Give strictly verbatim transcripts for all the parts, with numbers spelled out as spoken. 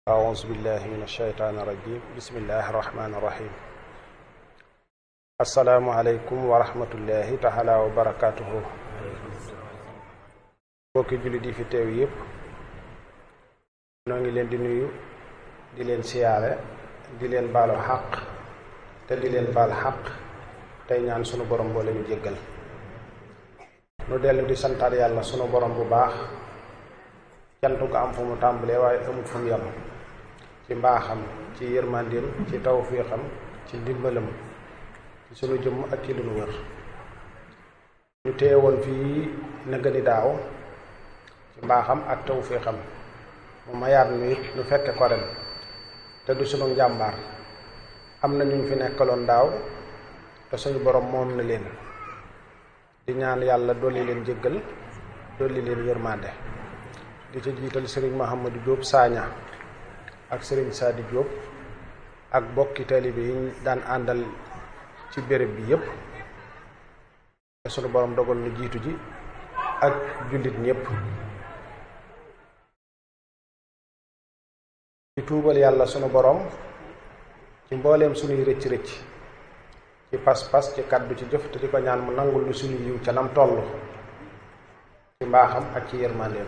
أعوذ بالله من الشيطان الرجيم بسم الله الرحمن الرحيم السلام عليكم ورحمة الله تعالى وبركاته bokki jullit yi fi teew yépp noo ngi leen di nuyu di leen siyaare di leen baalu xaq te di leen baal xaq tey ñaan sunu borom boo leen jéggal nu dellu di santaat yàlla sunu borom bu baax cantu ko am fu mu tàmbalee waaye amul fu mu yem ci mbaaxam ci yërmandeem ci tawfiixam ci ndimbalam ci sunu jëmm ak ci lu nu wër ñu teewoon fii nëgëni daaw ci mbaaxam ak tawfiixam mu mayaat nu it ñu fekke ko ren te du sunu njàmbaar am na ñu fi nekkaloon daaw te suñu borom moom na leen di ñaan yàlla dolli leen jéggal dolli leen yërmande di ci jiital sëriñ Mouhamadou Diop Sagna ak sëriñ Sadi Diop ak bokki taalibe yi ñu daan àndal ci béréb bi yépp te sunu borom dogal nu jiitu ji ak jullit ñépp di tuubal yàlla sunu borom ci mbooleem sunuy rëcc rëcc ci pas-pas ci kaddu ci jëf te di ko ñaan mu nangul lu sunu yiw ca nam toll ci mbaaxam ak ci yërmandeem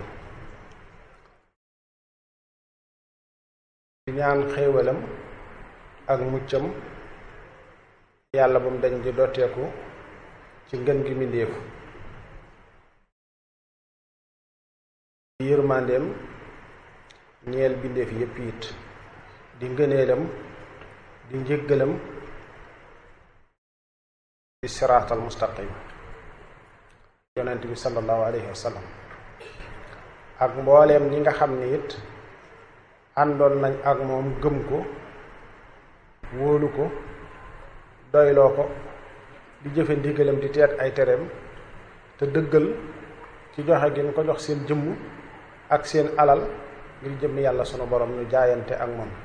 di ñaan xéewalam ak muccam yàlla ba mu dañ di dotteeku ci ngën gi mindéefu di yërmandeem ñeel bindeef yépp it di ngëneelam di njëggalam di siraatal mustaqim yonent bi sallallahu alayhi wa sallam ak mbooleem ñi nga xam ni it àndoon nañ ak moom gëm ko wóolu ko doyloo ko di jëfe ndigalam di teet ay tereem te dëggal ci joxe gi ñu ko jox seen jëmm ak seen alal ngir jëmm yàlla sunu borom ñu jaayante ak moom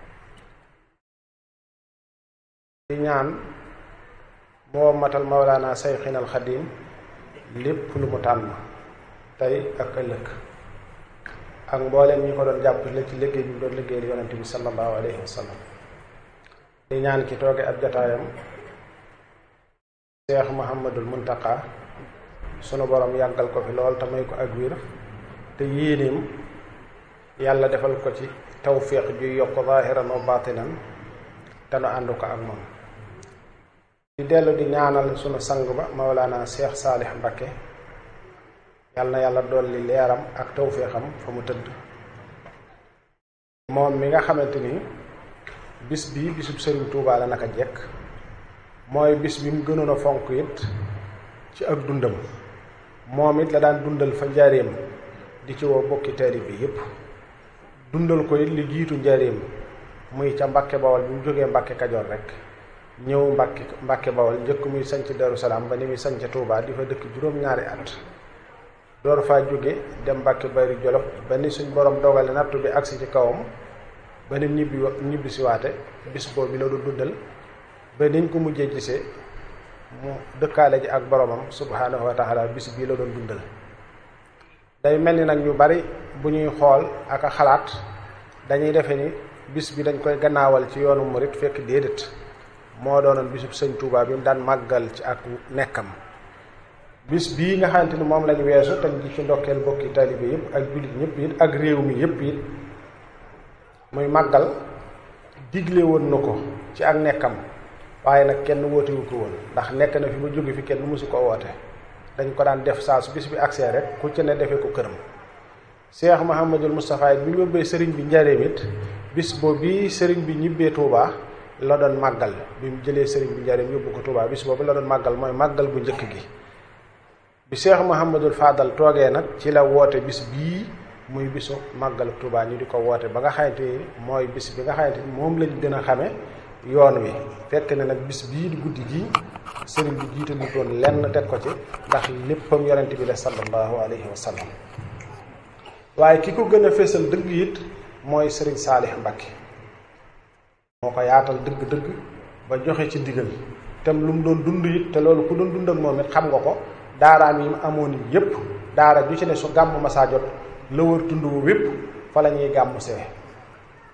di ñaan moo matal mawlaana sayxinal xadim lépp lu mu tànn tey ak ëllëg ak mbooleem ñi ko doon jàppale ci liggéey bi mu doon liggéeyal yonent bi sallallahu alayhi wa sallam di ñaan ki tooge ab jataayam Cheikh Mouhamadul Muntaqa sunu borom yàggal ko fi lool te may ko ak wér te yéenéem yàlla defal ko ci tawfiq juy yokk zaahiran wa baatinan te nu ànd ko ak moom di dellu di ñaanal sunu sang ba Mawlana Cheikh Saalih Mbakke yàlla na yàlla dolli leeram ak tawféexam fa mu tëdd moom mi nga xamante ni bis bii bisub sëriñ Tuubaa la naka jekk mooy bis bi mu gënoon a fonk it ci ak dundam moom it la daan dundal fa njaareem di ci woo bokki taalibe bi yépp dundal ko it li jiitu njaareem muy ca Mbàkke Bawol bi mu jógee Mbàkke Kajoor rek ñëw Mbàkke Mbàkke Bawol njëkk muy sanc Daru Salaam ba ni muy sanc Tuubaa di fa dëkk juróom-ñaari at door faa jóge dem Mbàkke Bari Jolof ba ni suñ borom dogale nattu bi agsi ci kawam ba ni ñibbi ñibbi si waate bis boobu bi la du dundal ba niñ ko mujjee gisee mu dëkkaale ji ak boromam subhaanahu wa taala bis bii la doon dundal day mel ni nag ñu bari bu ñuy xool ak a xalaat dañuy defe ni bis bi dañ koy gannaawal ci yoonu murit fekk déedéet moo doonoon bisub sëñ Tuubaa bi mu daan màggal ci ak nekkam bis bii nga xamante ni moom lañu weesu te di ci ndokkeel bokki taalibe yëpp ak jullit ñëpp it ak réew mi yëpp it muy màggal digle woon na ko ci ak nekkam waaye nag kenn wootewu ko woon ndax nekk na fi ba jóge fi kenn mësu ko woote dañ ko daan def saa su bis bi agsee rek ku ci ne defee ko këram Cheikh Mouhamadul Moustapha bi ñu yóbbee sëriñ bi njareem it bis boobu bi sëriñ bi ñibbee Touba la doon màggal bi mu jëlee sëriñ bi njareem yóbbu ko Touba bis boobu la doon màggal mooy màggal bu njëkk gi bi Cheikh Mouhamadul Fadal toogee nag ci la woote bis bii muy bisu màggalu Touba ñu di ko woote ba nga xamante ni mooy bis bi nga xamante ni moom lañ gën a xame yoon wi fekk ne nag bis bii di guddi gi sëriñ bi jiitalu doon lenn teg ko ci ndax léppam yonent bi la sallallahu alayhi wa sallam waaye ki ko gën a feesal dëgg it mooy sëriñ Saalih Mbakke moo ko yaatal dëgg-dëgg ba joxe ci ndigal tem lu mu doon dund it te loolu ku doon dund ak moom it xam nga ko daaraam yi mu amoon yépp daara ju ci ne su gàmm masaa jot la wër tund wu wépp fa la ñuy gàmmu see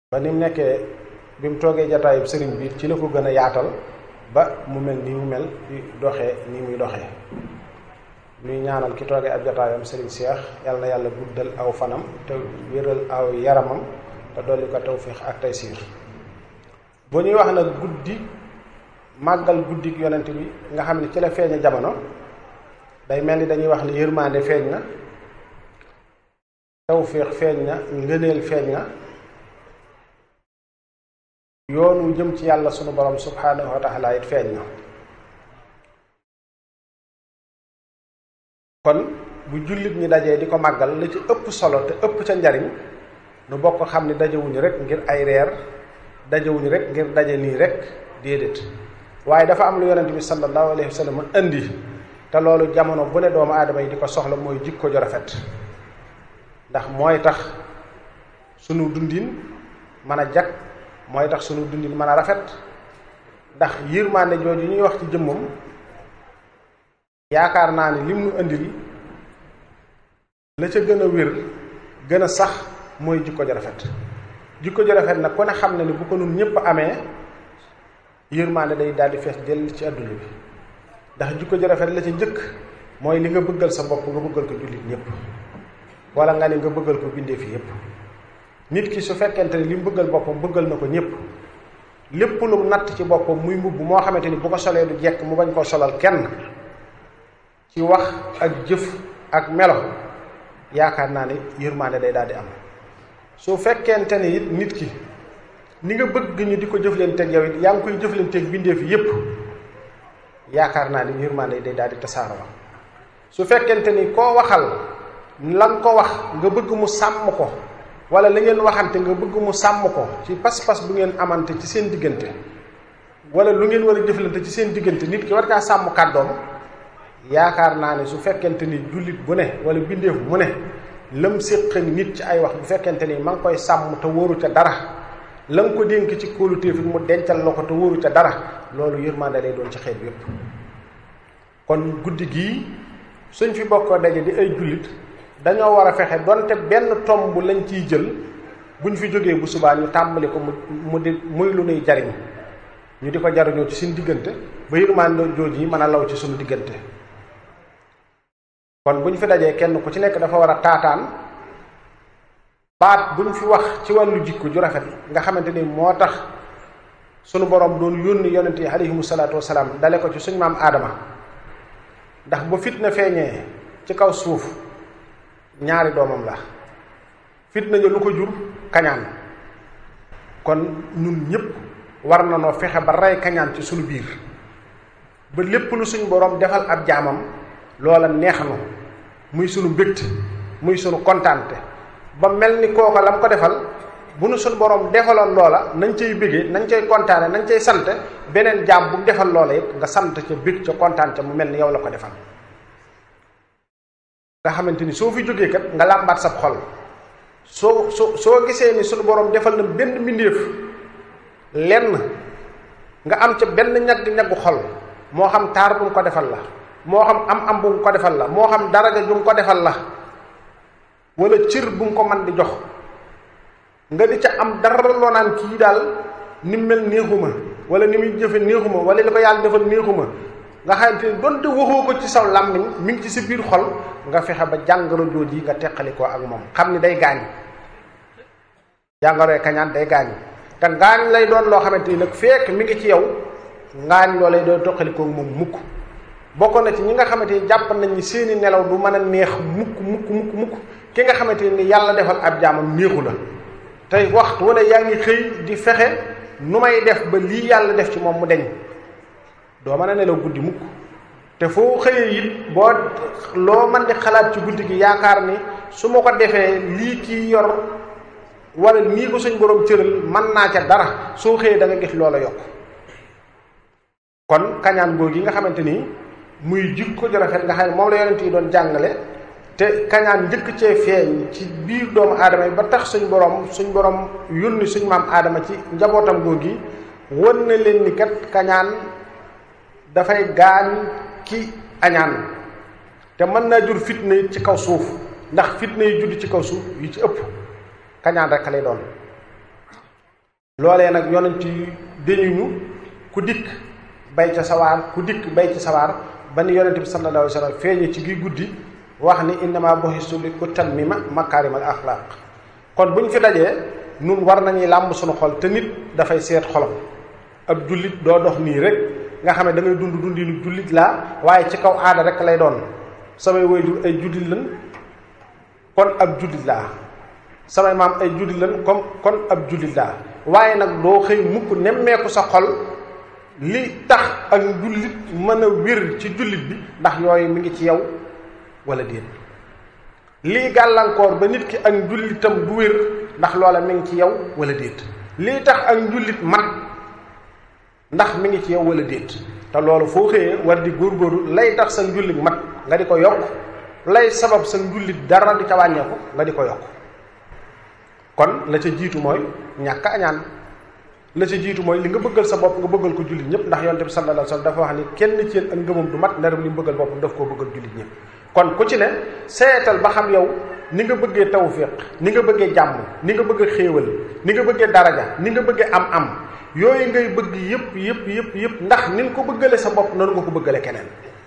ba ni mu nekkee bi mu toogee jataayub sëriñ bi ci la ko gën a yaatal ba mu mel nii mu mel di doxee nii muy doxee. ñuy ñaanal ki toogee ab jataayam sëriñ Cheikh yàlla na yàlla guddal aw fanam te wéral aw yaramam te dolli ko tawfiix ak taysiir. bu ñuy wax nag guddi màggal guddik yonent bi nga xam ne ci la feeñe jamono day mel ni dañuy wax ni yërmande feeñ na, tawfiix feeñ na, ngëneel feeñ na, yoonu jëm ci yàlla sunu borom subhaanahu wa taala it feeñ na. kon bu jullit ñi dajee di ko màggal la ci ëpp solo te ëpp ca njariñ nu bokk xam ni dajewuñu rek ngir ay reer, dajewuñu rek ngir daje nii rek déedéet, waaye dafa am lu yonent bi sallallahu alayhi wa sallam indi te loolu jamono bu ne doomu aadama yi di ko soxla mooy jikko ju rafet. ndax mooy tax sunu dundin mën a jag, mooy tax sunu dundin mën a rafet. ndax yërmande jooju ñuy wax ci jëmmam yaakaar naa ni lim nu andil la ca gën a wér gën a sax mooy jikko ju rafet. jikko ju rafet nag ku ne xam na ni bu ko nun ñëpp amee yërmande day daal di fees jël ci adduna bi. ndax jikko ju rafet la ca njëkk mooy li nga bëggal sa bopp nga bëggal ko jullit ñëpp, wala nga ne nga bëggal ko bindee fi yëpp. nit ki su fekkente ni li mu bëggal boppam bëggal na ko ñëpp, lépp lu mu natt ci boppam muy mbubb moo xamante ni bu ko solee du jekk mu bañ koo solal kenn ci wax ak jëf ak melo, yaakaar naa ni yërmande day daal di am. su fekkente ni it nit ki ni nga bëgg ñu di ko jëflanteeg yow it yaa ngi koy jëflanteeg bindee fi yëpp, yaakaar naa ni yërmande day daal di tasaaroo. su fekkente ni koo waxal lan ko wax nga bëgg mu sàmm ko, wala la ngeen waxante nga bëgg mu sàmm ko ci pas-pas bu ngeen amante ci seen diggante, wala lu ngeen war a jëflante ci seen diggante, nit ki war kaa sàmm kàddoom, yaakaar naa ne su fekkente ni jullit bu ne wala bindeef mu ne lam séq nit ci ay wax bu fekkente ni ma ngi koy sàmm te wóoru ca dara, la nga ko dénk ci kóoluteef mu dencal la ko te wóoru ca dara, loolu yërmande lay doon ci xeet yépp. kon guddi gii suñ fi bokkoo daje di ay jullit dañoo war a fexe donte benn tomb lañ ciy jël buñ fi jógee bu subaa ñu tàmbali ko mu mu di muy lu nuy jariñ, ñu di ko jariñoo ci suñu diggante ba yërmande jooj yi mën a law ci suñu diggante. kon buñ fi dajee kenn ku ci nekk dafa war a taataan baat buñ fi wax ci wàllu jikko ju rafet nga xamante ni moo tax sunu borom doon yónni yonent yi alayhimu salaatu wasalaam dale ko ci suñu maam aadama. ndax bu fitna feeñee ci kaw suuf ñaari doomam la, fitna ñu lu ko jur kañaan. kon ñun ñëpp war na noo fexe ba rey kañaan ci suñu biir ba lépp lu suñu borom defal ab jaamam loola neex na muy sunu mbégte muy sunu kontaante ba mel ni kooka lam ko defal bu nu suñu borom defaloon loola nañ cay bégee, nañ cay kontaane, nañ cay sant beneen jaam bu mu defal loola it nga sant ca bég ca kontaan ca mu mel ni yow la ko defal. nga xamante ni soo fi jógee kat nga làmbaat sab xol soo soo soo gisee ni suñu borom defal na benn mbindeef lenn nga am ca benn ñagg-ñaggu xol, moo xam taar bu mu ko defal la, moo xam am am bu mu ko defal la, moo xam daraja bu mu ko defal la, wala cër bu mu ko man di jox, nga di ca am dara loo naan kii daal ni mel neexuma, wala ni muy jëfe neexuma, wala li ko yàlla defal neexuma, nga xamante ni donte waxoo ko ci saw làmmiñ mi ngi ci sa biir xol, nga fexe ba jàngoro jooj yi nga teqali ko ak moom xam ni day gaañ. jàngoroy kañaan day gaañ te ngaañ lay doon loo xamante ni nag fekk mi ngi ci yow ngaañ loo lay doon teqali ko moom mukk. bokk na ci ñi nga xamante ni jàpp nañ ni seeni nelaw du mën a neex mukk mukk mukk mukk ki nga xamante ni yàlla defal ab jaamam neexu la tey waxtu wala yaa ngi xëy di fexe nu may def ba lii yàlla def ci moom mu deñ doo mën a nelaw guddi mukk. te foo xëyee it boo loo mën di xalaat ci guddi gi yaakaar ni su ma ko defee lii kii yor wala nii ko suñ borom cëral mën naa ca dara, soo xëyee da nga gis loola yokk. kon kañaan googu yi nga xamante ni muy jikko ju rafet nga xam ne moom la yonent yi doon jàngale te kañaan njëkk cee feeñ ci biir doomu aadama yi ba tax suñ borom suñ borom yónni suñ maam aadama ci njabootam googu yi won na leen ni kat kañaan dafay gaañ ki añaan te mën naa jur fitna yi ci kaw suuf, ndax fitna yi judd ci kaw suuf yu ci ëpp kañaan rek lay doon. loolee nag yonent yi dañuñu ku dikk bay ca sawaar ku dikk bay ci sawaar ba ni yonent bi sallallahu alayhi wa sallam feeñe ci gi guddi wax ni innama bu'istu li utammima makaarimal axlaaq kon bu ñu fi dajee nun war nañuy làmb suñu xol te nit dafay seet xolam ab jullit doo dox nii rek nga xam ne da ngay dund dundinu jullit laa waaye ci kaw aada rek lay doon samay waajur ay jullit lan kon ab jullit laa samay maam ay jullit lan comme kon ab jullit laa waaye nag doo xëy mukk nemmeeku sa xol li tax ak jullit mën a wér ci jullit bi ndax yooyu mi ngi ci yow wala déet lii gàllankoor ba nit ki ak njullitam du wér ndax loola mi ngi ci yow wala déet lii tax ak njullit mat ndax mi ngi ci yow wala déet te loolu foo xëyee war di góorgóorlu lay tax sa njullit mat nga di ko yokk lay sabab sa njullit dara di ca wàññeeku nga di ko yokk kon la ca jiitu mooy ñàkk añaan la ca jiitu mooy li nga bëggal sa bopp nga bëggal ko jullit ñëpp ndax yonent bi sallallahu alayhi wasallam dafa wax ni kenn ci yéen ak ngëmam du mat ndaram li mu bëggal boppam daf koo bëggal jullit ñëpp kon ku ci ne seetal ba xam yow ni nga bëggee tawfiq ni nga bëggee jàmm ni nga bëggee xéewal ni nga bëggee daraja ni nga bëggee am am yooyu ngay bëgg yëpp yëpp yëpp yëpp ndax ni nga ko bëggale sa bopp noonu nga ko bëggale keneen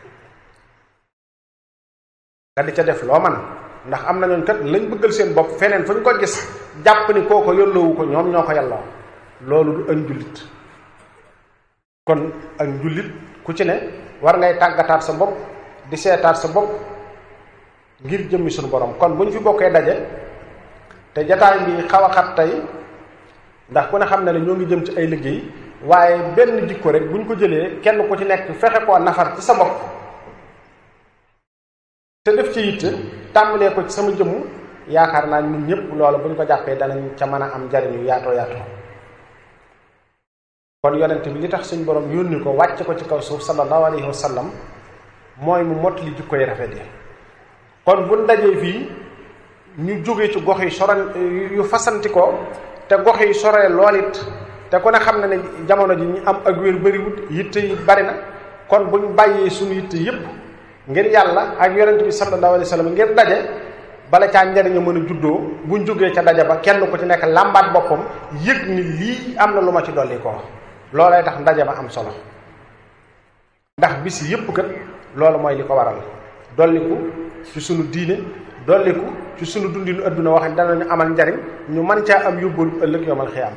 nga di ca def loo man ndax am na ñooñu kat lañ bëggal seen bopp feneen fu ñu ko gis jàpp ni kooko yólloowu ko ñoom ñoo ko yàlloo loolu du ak njullit kon ak njullit ku ci ne war ngay tàggataat sa bopp di seetaat sa bopp ngir jëmmi suñu borom kon bu ñu fi bokkee daje te jataay bi xaw a xat tey ndax ku ne xam na ne ñoo ngi jëm ci ay liggéey waaye benn jikko rek bu ñu ko jëlee kenn ku ci nekk fexe koo nafar ci sa bopp te def ci yitte tàmbalee ko ci sama jëmm yaakaar naa ñun ñëpp loolu bu ñu ko jàppee danañ ca mën a am njariñu yaatoo yaatoo kon yonent bi li tax suñ borom yónni ko wàcce ko ci kaw suuf sallallahu alayhi wa sallam mooy mu mott li jikko yi rafet yi kon buñ dajee fii ñu jóge ci gox yi soran yu fasanti ko te gox yi soree lool it te ku ne xam na ne jamono ji ñu am ak wér bëriwut yitte yi bari na kon buñ bàyyee suñu yitte yépp ngir yàlla ak yonent bi sallallahu alayhi wa sallam ngir daje bala caa njariñu mën a juddoo buñ jógee ca daje ba kenn ku ci nekk làmbaat boppam yëg ni lii am na lu ma ci dolli ko loolay tax ndaje ma am solo ndax bis yépp kat loolu mooy li ko waral dolliku ci sunu diine dolliku ci sunu dundinu adduna wax ne danañu amal njariñ ñu mën caa am yóbbalu ëllëg yomal xiyaam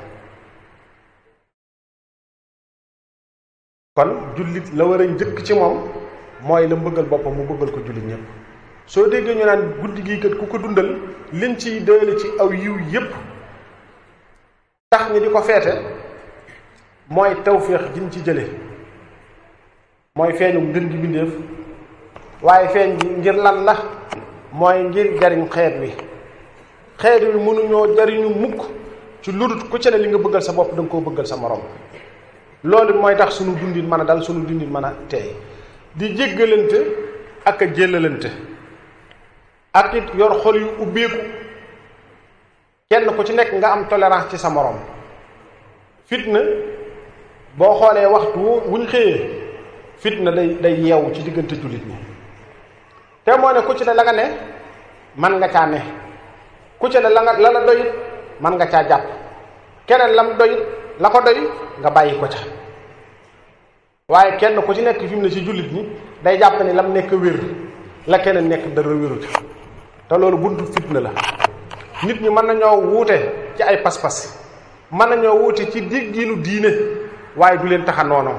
kon jullit la war a njëkk ci moom mooy la mbëggal boppam mu bëggal ko jullit ñëpp soo déggee ñu naan guddi gii kat ku ko dundal liñ ciy doyale ci aw yiw yépp tax ñi di ko feete mooy tawféex jiñ ci jële mooy feeñu ngën gi bindeef waaye feeñ gi ngir lan la mooy ngir jariñ xeet wi xeet wi mënuñoo jariñu mukk ci ludut ku ci ne li nga bëggal sa bopp da nga koo bëggal sa morom loolu mooy tax sunu dundin mën a dal sunu dundin mën a teey di jéggalante ak a jéllalante ak it yor xol yu ubbeeku kenn ku ci nekk nga am tolérance ci sa morom fitna boo xoolee waxtu wuñ xëyee fitna day day yeewu ci diggante jullit ñi te moo ne ku ci ne la nga ne man nga caa ne ku ci ne la nga la la doyit man nga caa jàpp keneen lam doyit la ko doy nga bàyyi ko ca waaye kenn ku ci nekk fi mu ne ci jullit ñi day jàpp ni lam nekk wér la keneen nekk dara wéru ca te loolu buntu fitna la nit ñi mën nañoo wuute ci ay pas-pas mën nañoo wuute ci dégginu diine waaye du leen taxa noonoo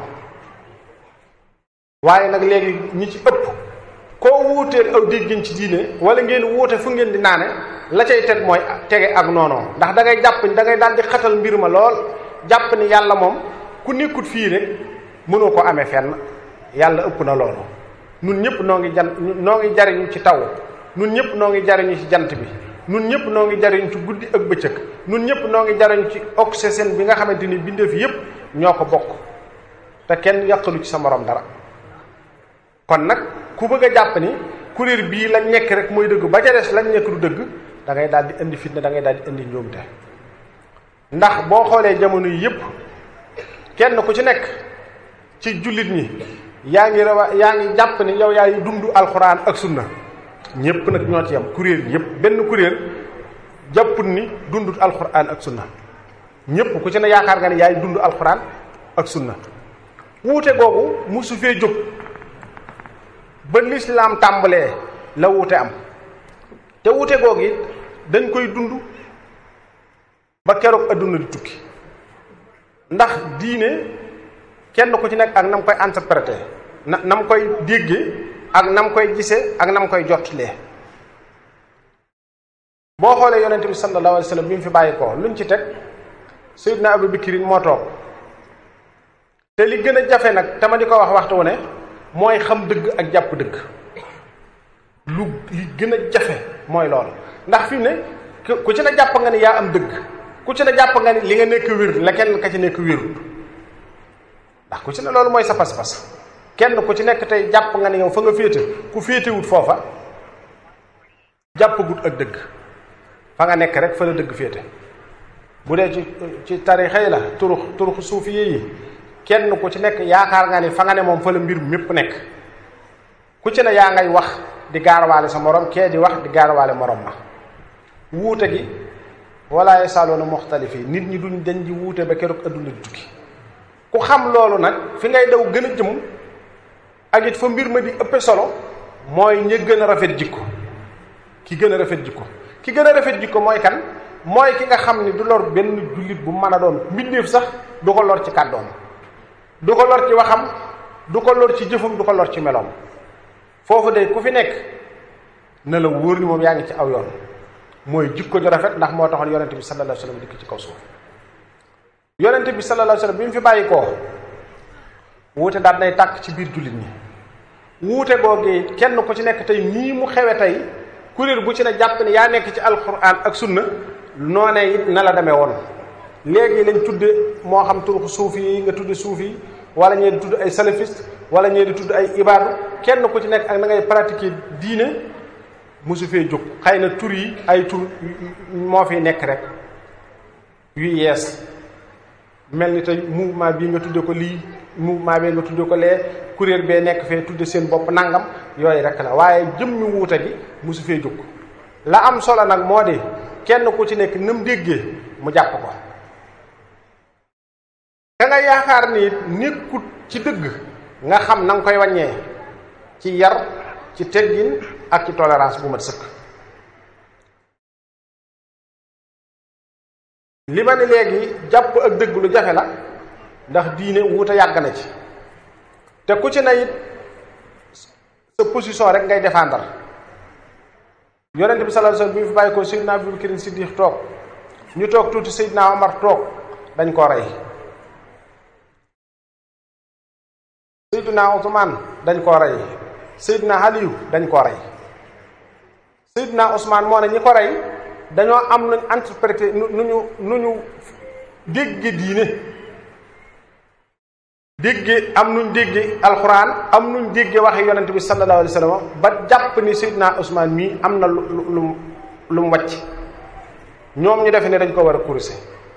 waaye nag léegi ñi ci ëpp koo wuuteel aw déggin ci diine wala ngeen wuute fu ngeen di naane la cay teg mooy tege ak noonoo ndax da ngay jàpp da ngay daal di xatal mbir ma lool jàpp ni yàlla moom ku nekkut fii rek mënoo ko amee fenn yàlla ëpp na loolu nun ñëpp noo ngi jan noo ngi jariñu ci taw nun ñëpp noo ngi jariñu ci jant bi nun ñëpp noo ngi jariñu ci guddi ak bëccëg nun ñëpp noo ngi jariñu ci oxygène bi nga xamante ni bindeef yépp ñoo ko bokk te kenn yàqalu ci sa morom dara kon nag ku bëgg a jàpp ni kuréel bii lañ nekk rek mooy dëgg ba ca des lañ nekk du dëgg da ngay daal di indi fitna da ngay daal di indi njuumte ndax boo xoolee jamono yi yépp kenn ku ci nekk ci jullit ñi yaa ngi rawa yaa ngi jàpp ni yow yaay dund alxuraan ak sunna ñépp nag ñoo ci yam kuréel yépp benn kuréel jàpput ni dundut alxuraan ak sunna ñépp ku ci ne yaakaar nga ne yaay dund alxuraan ak sunna. wuute googu musu fee jóg ba lislaam tàmbalee la wuute am te wuute googu it dañ koy dund ba keroog adduna di tukki ndax diine kenn ku ci nekk ak nam koy interpréter na nam koy déggee ak nam koy gisee ak nam koy jottalee. boo xoolee yonente bi sallallahu alayhi wa sallam bi mu fi bàyyi ko luñ ci teg Seydina Abu Bakrin moo toog te li gën a jafe nag te ma di ko wax waxtu wu ne mooy xam dëgg ak jàpp dëgg lu li gën a jafe mooy loolu ndax fi mu ne ku ci ne jàpp nga ni yaa am dëgg ku ci ne jàpp nga ni li nga nekk wér la kenn ka ci nekk wérut ndax ku ci ne loolu mooy sa pas-pas kenn ku ci nekk tey jàpp nga ni yow fa nga féete ku féetewut foofa jàppagut ak dëgg fa nga nekk rek fa la dëgg féete bu dee ci ci tarixa yi la turux turux suufi yi kenn ku ci nekk yaakaar nga ni fa nga ne moom fa la mbir mépp nekk ku ci ne yaa ngay wax di gaarawaale sa morom kee di wax di gaarawaale morom ma wuute gi wala yasaaloona muxtalifi nit ñi duñ dañ di wuute ba keroog adduna di tukki ku xam loolu nag fi ngay daw gën a jëm ak it fa mbir ma di ëppe solo mooy ña gën a rafet jikko ki gën a rafet jikko ki gën a rafet jikko mooy kan mooy ki nga xam ni du lor benn jullit bu mën a doon mbindeef sax du ko lor ci kàddoom du ko lor ci waxam du ko lor ci jëfam du ko lor ci meloom foofu de ku fi nekk na la wóor ni moom yaa ngi ci aw yoon mooy jikko ju rafet ndax moo taxoon yonente bi sallallahu alayhi wasallam dikk ci kaw suuf yonente bi sallallahu alayhi wasallam bi mu fi bàyyi koo wuute daal nay tàkk ci biir jullit ñi wuute googee kenn ku ci nekk tey nii mu xewe tey kuréel bu ci ne jàpp ne yaa nekk ci alquran ak sunna noonee it na la demee woon léegi lañ tudde moo xam turuxu suufi yi nga tudde suufi yi wala ñee di tudd ay salafiste wala ñee di tudd ay ibaadu kenn ku ci nekk ak na ngay pratiquer diine mosu fee jóg xëy na tur yi ay tur moo fi nekk rek yu yees mel ni tey mouvement bii nga tudde ko lii mouvement bee nga tudde ko lee kuréel bee nekk fee tudde seen bopp nangam yooyu rek la waaye jëmmi wuute gi mosu fee jóg la am solo nag moo di kenn ku ci nekk nam déggee mu jàpp ko ka nga yaakaar ni nekkut ci dëgg nga xam na nga koy wàññee ci yar ci teggin ak ci tolérance bu mat sëkk li ma ne léegi jàpp ak dëgg lu jafe la ndax diine wuute yàgg na ci te ku ci na it sa position rek ngay défendre yonent bi sallallahu alayhi wasallam bi mu fi bàyyi ko Seydina Abu Bakr Siddiq toog ñu toog tuuti Seydina Omar toog dañ koo rey Seydina Ousmane dañ koo rey Seydina Aliyu dañ koo rey Seydina Ousmane moo ne ñi ko rey dañoo am nuñ interprété nu ñu nu ñu dégge diine dégge am nuñ dégge alxuraan am nuñ dégge waxe yonent bi sallallahu alayhi wasallam ba jàpp ni Seydina Ousmane mii am na lu lu lu mu wàcc ñoom ñu defe ne dañ ko war a corriger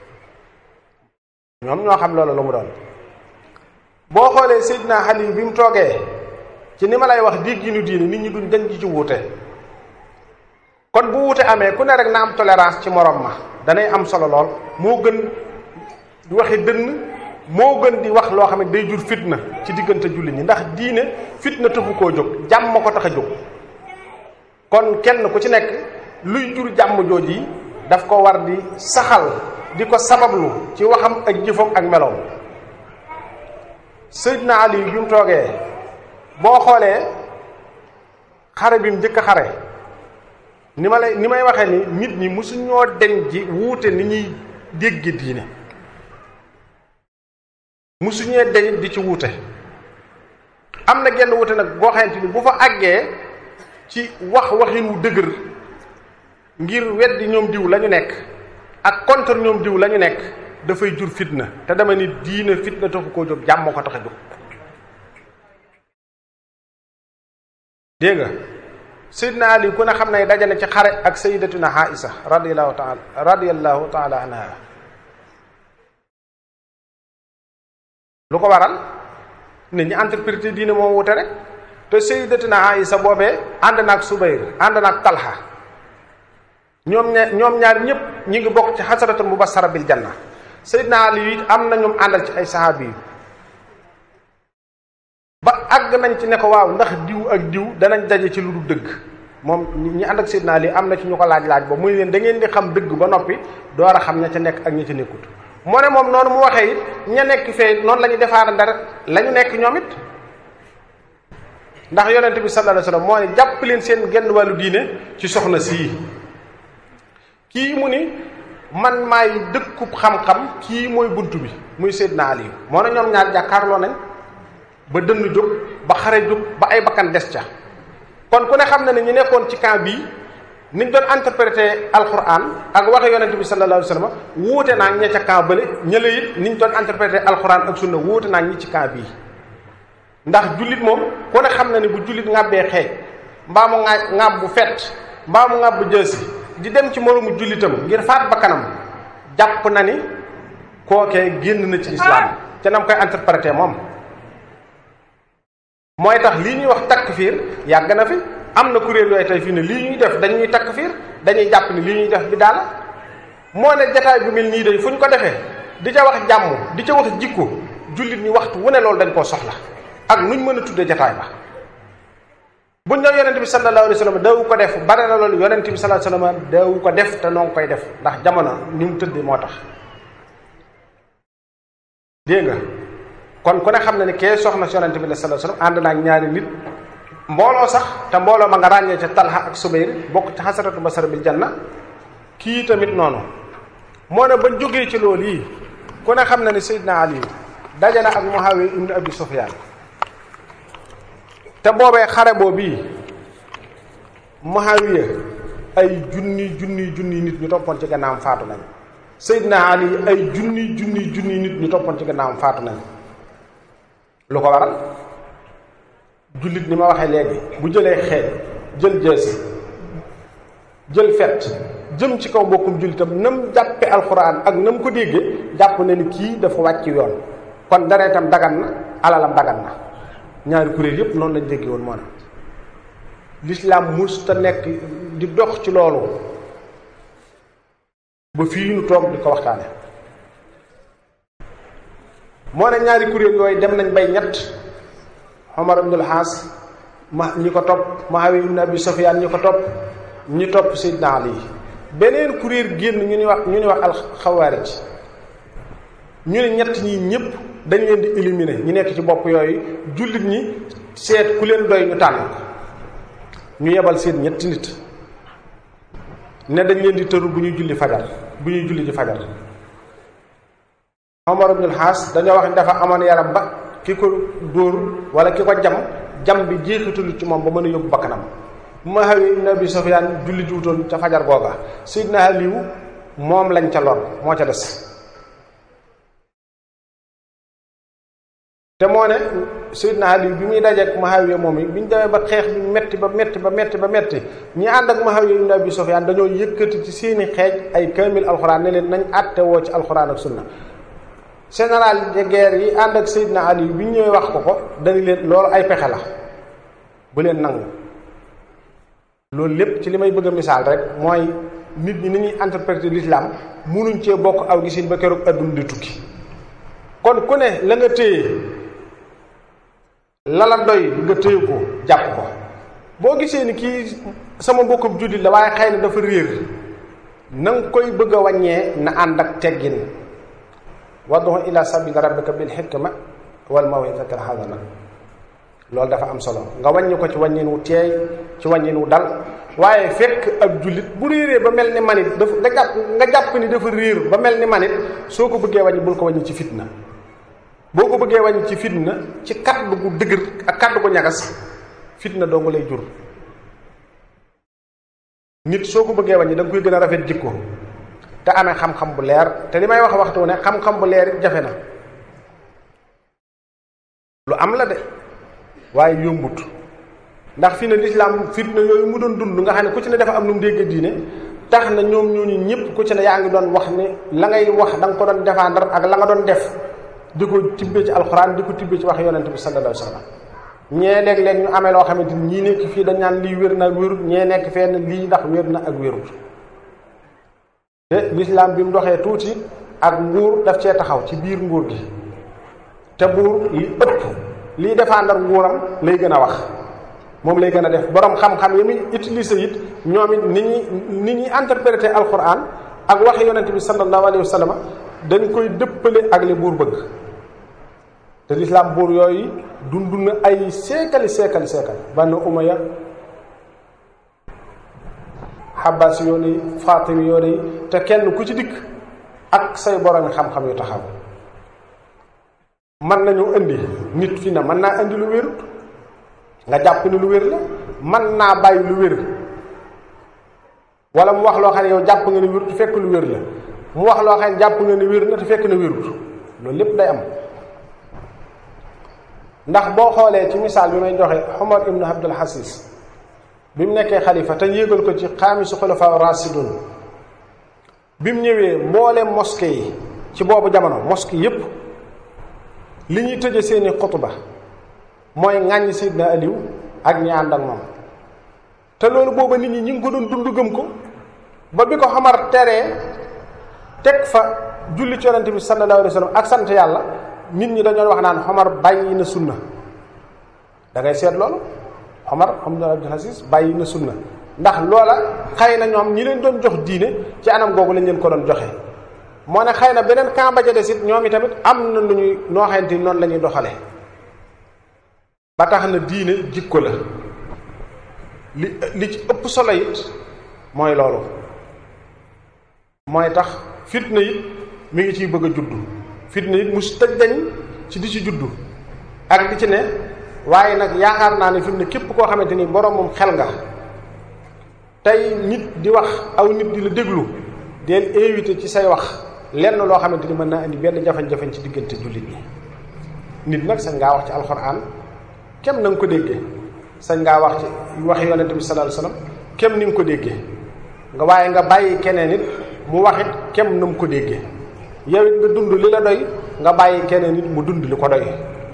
ñoom ñoo xam loolu lu mu doon boo xoolee Seydina Ali bi mu toogee ci ni ma lay wax dégg yi nu diine nit ñi duñ dañ ci ci wuute kon bu wuute amee ku ne rek na am tolérance ci morom ma danay am solo lool moo gën di waxi dënn moo gën di wax loo xam ne day jur fitna ci diggante jullit ñi ndax diine fitna taxu koo jóg jàmm ko tax a jóg kon kenn ku ci nekk luy jur jàmm jooju yi daf ko war di saxal di ko sabablu ci waxam ak jëfam ak meloom Seydina Ali bi mu toogee boo xoolee xare bi mu njëkk a xare ni ma lay ni may waxee ni nit ñi mësuñoo deñ ji wuute ni ñuy dégge diine mësuñee deñ di ci wuute am na genn wuute nag boo xamante ni bu fa àggee ci wax waxin wu dëgër ngir weddi ñoom diw la ñu nekk ak contre ñoom diw la ñu nekk dafay jur fitna te dama ni diine fitna taxu koo jóg jàmm ko tax a jóg dégg nga Seydina Ali ku ne xam ne daje na ci xare ak sayyidatuna Aïsa radiyallahu ta'ala radiyallahu ta'ala anha lu ko waral nit ñi interprété diine moo wute rek te sayyidatuna Aïsa boobee ànd na ak Subayr ànd na ak Talha ñoom ña ñoom ñaar ñëpp ñi ngi bokk ci xasaratul mubassara bil janna Seydina Ali it am na ñoom àndal ci ay sahabi yi ba àgg nañ ci ne ko waaw ndax diw ak diw danañ daje ci lu dul dëgg moom ñi ànd ak Seydina Ali am na ci ñu ko laaj laaj ba muy leen da ngeen di xam dëgg ba noppi door a xam ña ca nekk ak ña ca nekkut moo ne moom noonu mu waxee it ña nekk fee noonu la ñu defaara dara la ñu nekk ñoom it ndax yonent bi sallallahu alayhi wasallam moo ne jàpp leen seen genn wàllu diine ci soxna sii kii mu ni man maay dëkkub xam-xam kii mooy bunt bi muy Seydina Ali moo ne ñoom ñaar jàkkaarloo nañ ba dënn jóg ba xare jóg ba ay bakkan des ca kon ku ne xam na ne ñu nekkoon ci camp bii niñ doon interpréter alquran ak waxe yonent bi sallallahu alayhi wasallam wuute naa ña ca camp bële ñële it niñ doon interpréter alquran ak sunna wuute naa ñi ci camp bii ndax jullit moom ku ne xam na ne bu jullit ŋàbbee xeej mbaa mu ŋaa ŋàbb bu fet mbaa mu ŋàbb bu jësi di dem ci moroomu jullitam ngir faat ba kanam jàpp na ni kookee génn na ci lislaam ca nam koy interpréter moom mooy tax lii ñuy wax takfiir yàgg na fi am na kuréel yooyu tey fii ne lii ñuy def dañuy takfiir dañuy jàpp ni lii ñuy def bi daal moo ne jataay bu mel nii day fu ñu ko defee di ca wax jàmm di ca wax jikko jullit ñi waxtu wu ne loolu dañ koo soxla ak nuñ mën a tuddee jataay ba buñ doon yonent bi sallallahu alayhi wasallam daawu ko def bare na loolu yonent bi sallallahu alayhi wasallam daawu ko def te noo ngi koy def ndax jamono ni mu tëddee moo tax dégg nga kon ku ne xam na ni kee soxna si yonent bi la sallallahu alayhi wasallam ànd naa ak ñaari nit mbooloo sax te mbooloo ma nga ràññee ca Talha ak Subayr bokk ci xasaratu basara bil janna kii tamit noonu moo ne bañ jógee ci loolu yi ku ne xam na ni Seydina Ali daje na ak Muawiya ibn Abi Sufyan te boobee xare boobu Muawiya ay junni junni junni nit ñu toppoon ci gannaawam faatu nañ Seydina Ali ay junni junni junni nit ñu toppoon ci gannaawam faatu nañ lu ko waral jullit ni ma waxee léegi bu jëlee xeej jël jësi jël fet jëm ci kaw mbokkum jullitam nam jàppe alxuraan ak nam ko déggee jàpp na ni kii dafa wàcc yoon kon deretam dagan na alalam dagan na ñaari kuréel yépp noonu lañ déggee woon moo na l'islam mus ta nekk di dox ci loolu ba fii nu toog di ko waxtaane moo ne ñaari kuréel yooyu dem nañ bay ñett Omar ibn al-As ma ñi ko topp Muawiya ibn Abi Sufyan ñi ko topp ñi topp Seydina Ali beneen kuréel génn ñu ni wax ñu ni wax al-Xawaarij ñu ne ñett ñi ñëpp dañ leen di éliminer ñi nekk ci bopp yooyu jullit ñi seet ku leen doy ñu tànn ñu yebal seen ñetti nit ne dañ leen di tëru bu ñuy julli fajar bu ñuy julli ci fajar Omar ibn al-As dañoo wax ni dafa amoon yaram ba ki ko dóor wala ki ko jam jam bi jeexitul ci moom ba mën a yóbbu bakkanam Muawiya ibn Abi Sufyan julli juutoon ca fajar googa Seydina Ali moom lañ ca lor moo ca des te moo ne Seydina Ali bi muy dajeek Muawiya moom yi bi ñu demee ba xeex bi metti ba metti ba metti ba metti ñi ànd ak Muawiya ibn Abi Sufyan dañoo yëkkati ci seeni xeej ay kaamil alxuraan ne leen nañ àtte woo ci alxuraan ak sunna général de guerre yi ànd ak Seydina Ali bi ñu ñëwee wax ko ko dañu leen loolu ay pexe la bu leen nangu loolu lépp ci li may bëgg a misaal rek mooy nit ñi ni ñuy interpréter l'islam munuñ cee bokk aw gisin ba keroog adduna di tukki kon ku ne la nga téye la la doy nga téye ko jàpp ko boo gisee ni kii sama mbokkum jullit la waaye xëy na dafa réer na nga koy bëgg a wàññee na ànd ak teggin wad'u ila sabili rabbika bil hikma wal maw'izati al hasana loolu dafa am solo nga wàññi ko ci wàññin wu teey ci wàññin wu dal waaye fekk ak jullit bu réeree ba mel ni manit dafa nga jàpp nga jàpp ni dafa réer ba mel ni manit soo ko bëggee wàññi bul ko wàññi ci fitna boo ko bëggee wàññi ci fitna ci kaddu gu dëgër ak kaddu gu ñagas fitna doo nga lay jur nit soo ko bëggee wàññi da nga koy gën a rafet jikko te amee xam-xam bu leer te li may wax waxtu ne xam-xam bu leer it jafe na lu am la de waaye yombut ndax fi ne lislaam fitna yooyu mu doon dund nga xam ne ku ci ne dafa am nu mu dégg diine tax na ñoom ñooñu ñëpp ku ci ne yaa ngi doon wax ne la ngay wax da nga ko doon défendre ak la nga doon def di ko tibbee ci alxuraan di ko tibbee ci wax yonent bi sallallahu alayhi wasallam ñee léeg-léeg ñu amee loo xamante ni ñii nekk fii dañ naan lii wér na ak wérut ñee nekk fenn lii ndax wér na ak wérut te l'islam bi mu doxee tuuti ak nguur daf cee taxaw ci biir nguur gi te buur li ëpp liy défendre nguuram lay gën a wax moom lay gën a def borom xam-xam yi muy utiliser it ñoom it ni ñuy ni ñuy interpréter alquran ak waxi yonente bi sallallahu alayhi wa sallam dañ koy dëppale ak li buur bëgg te lislaam buur yooyu dund na ay seekali seekali seekali Banu Umayya Xabbaas yoon yi Faatimi yoon yi te kenn ku ci dikk ak say borom xam-xam yu taxaw mën nañu indi nit fi na mën naa indi lu wérut nga jàpp ni lu wér la mën naa bàyyi lu wér wala mu wax loo xam ne yow jàpp nga ni wérut te fekk lu wér la mu wax loo xam ne jàpp nga ni wér na te fekk na wérut loolu lépp day am ndax boo xoolee ci misaal bi may joxe Umar ibn Abdul Aziz bi mu nekkee xalifa te yéegal ko ci xaamisu xulafaa rasidun bi mu ñëwee mbooleem mosquée yi ci boobu jamono mosquée yépp li ñuy tëje seeni xutuba mooy ŋàññi Seydina Aliou ak ñi ànd ak moom te loolu booba nit ñi ñi ngi ko doon dund gëm ko ba bi ko Omar teree teg fa julli ci yonente bi sallallahu alayhi wa sallam ak sant yàlla nit ñi dañoo wax naan Omar bàyyi na sunna da ngay seet loolu Omar Abdul Aziz bàyyi na sunna ndax loola xëy na ñoom ñi leen doon jox diine ci anam googu lañ leen ko doon joxe moo ne xëy na beneen camp ba ca des it ñoom itamit am na lu ñuy noo xamante ni noonu la ñuy doxalee ba tax na diine jikko la li li ci ëpp solo it mooy loolu mooy tax fitna it mi ngi ciy bëgg a juddu fitna it mu tëj dañ ci di ci juddu ak di ci ne waaye nag yaakaar naa ne fi mu ne képp koo xamante ni borom moom xel nga tey nit di wax aw nit di la déglu deel invité ci say wax lenn loo xamante ni mën naa indi benn jafe-jafe ci diggante jullit ñi nit nag sañ ngaa wax ci alxuraan kem na nga ko déggee sañ ngaa wax ci waxi yonente bi sallallahu alayhi wasallam kem ni nga ko déggee nga waaye nga bàyyi keneen it mu wax it kem na mu ko déggee yow it nga dund li la doy nga bàyyi keneen it mu dund li ko doy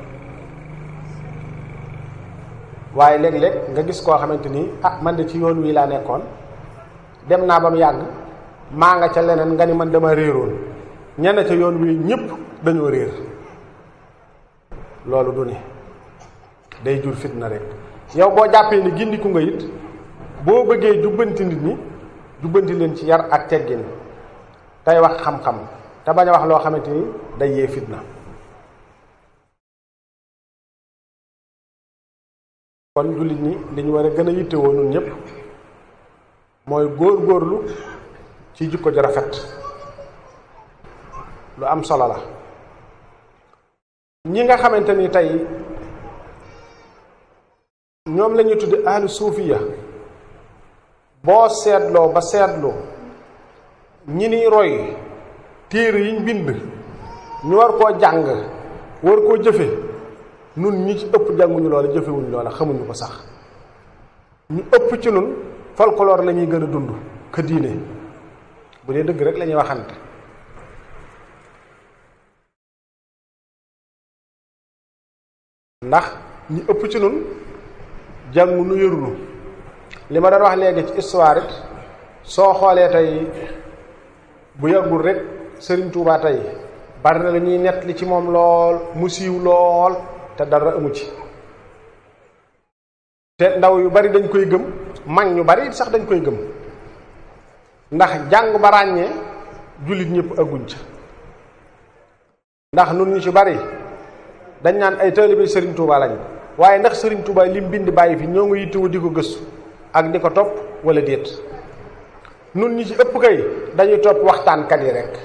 waaye léeg-léeg nga gis koo xamante ni ah man de ci yoon wi laa nekkoon dem naa ba mu yàgg maa nga ca leneen nga ni man dama réeroon ñenn ca yoon wi ñëpp dañoo réer loolu du ni day jur fitna rek yow boo jàppee ni gindiku nga it boo bëggee jubbanti nit ñi jubbanti leen ci yar ak teggin tey wax xam-xam te bañ a wax loo xamante ni day yee fitna kon jullit ñi li ñu war a gën a yittewoo ñun ñëpp mooy góor-góorlu ci jikko ju rafet lu am solo la ñi nga xamante ni tey ñoom la ñuy tudde ahlu suufiya boo seetloo ba seetloo ñi niy roy téere yiñ bind ñu war koo jàng war koo jëfe nun ñi ci ëpp jànguñu loola jëfewuñu loola xamuñu ko sax ñu ëpp ci nun folklore la ñuy gën a dund ka diine bu dee dëgg rek la ñuy waxante ndax ñi ëpp ci nun jàngu nu yorunu li ma doon wax léegi ci histoire it soo xoolee tey bu yàggul rek Serigne Touba tey bari na lu ñuy nett li ci moom lool mu siiw lool te dara amu ci te ndaw yu bari dañ koy gëm mag ñu bari sax dañ koy gëm ndax jàng ba ràññee jullit ñëpp aguñ ca ndax nun ñu ci bari dañ naan ay taalibe Serigne Touba lañ waaye ndax Serigne Touba lim bind bàyyi fi ñoo ngi yittewu di ko gëstu ak di ko topp wala déet nun ñi ci ëpp kay dañuy topp waxtaankat yi rek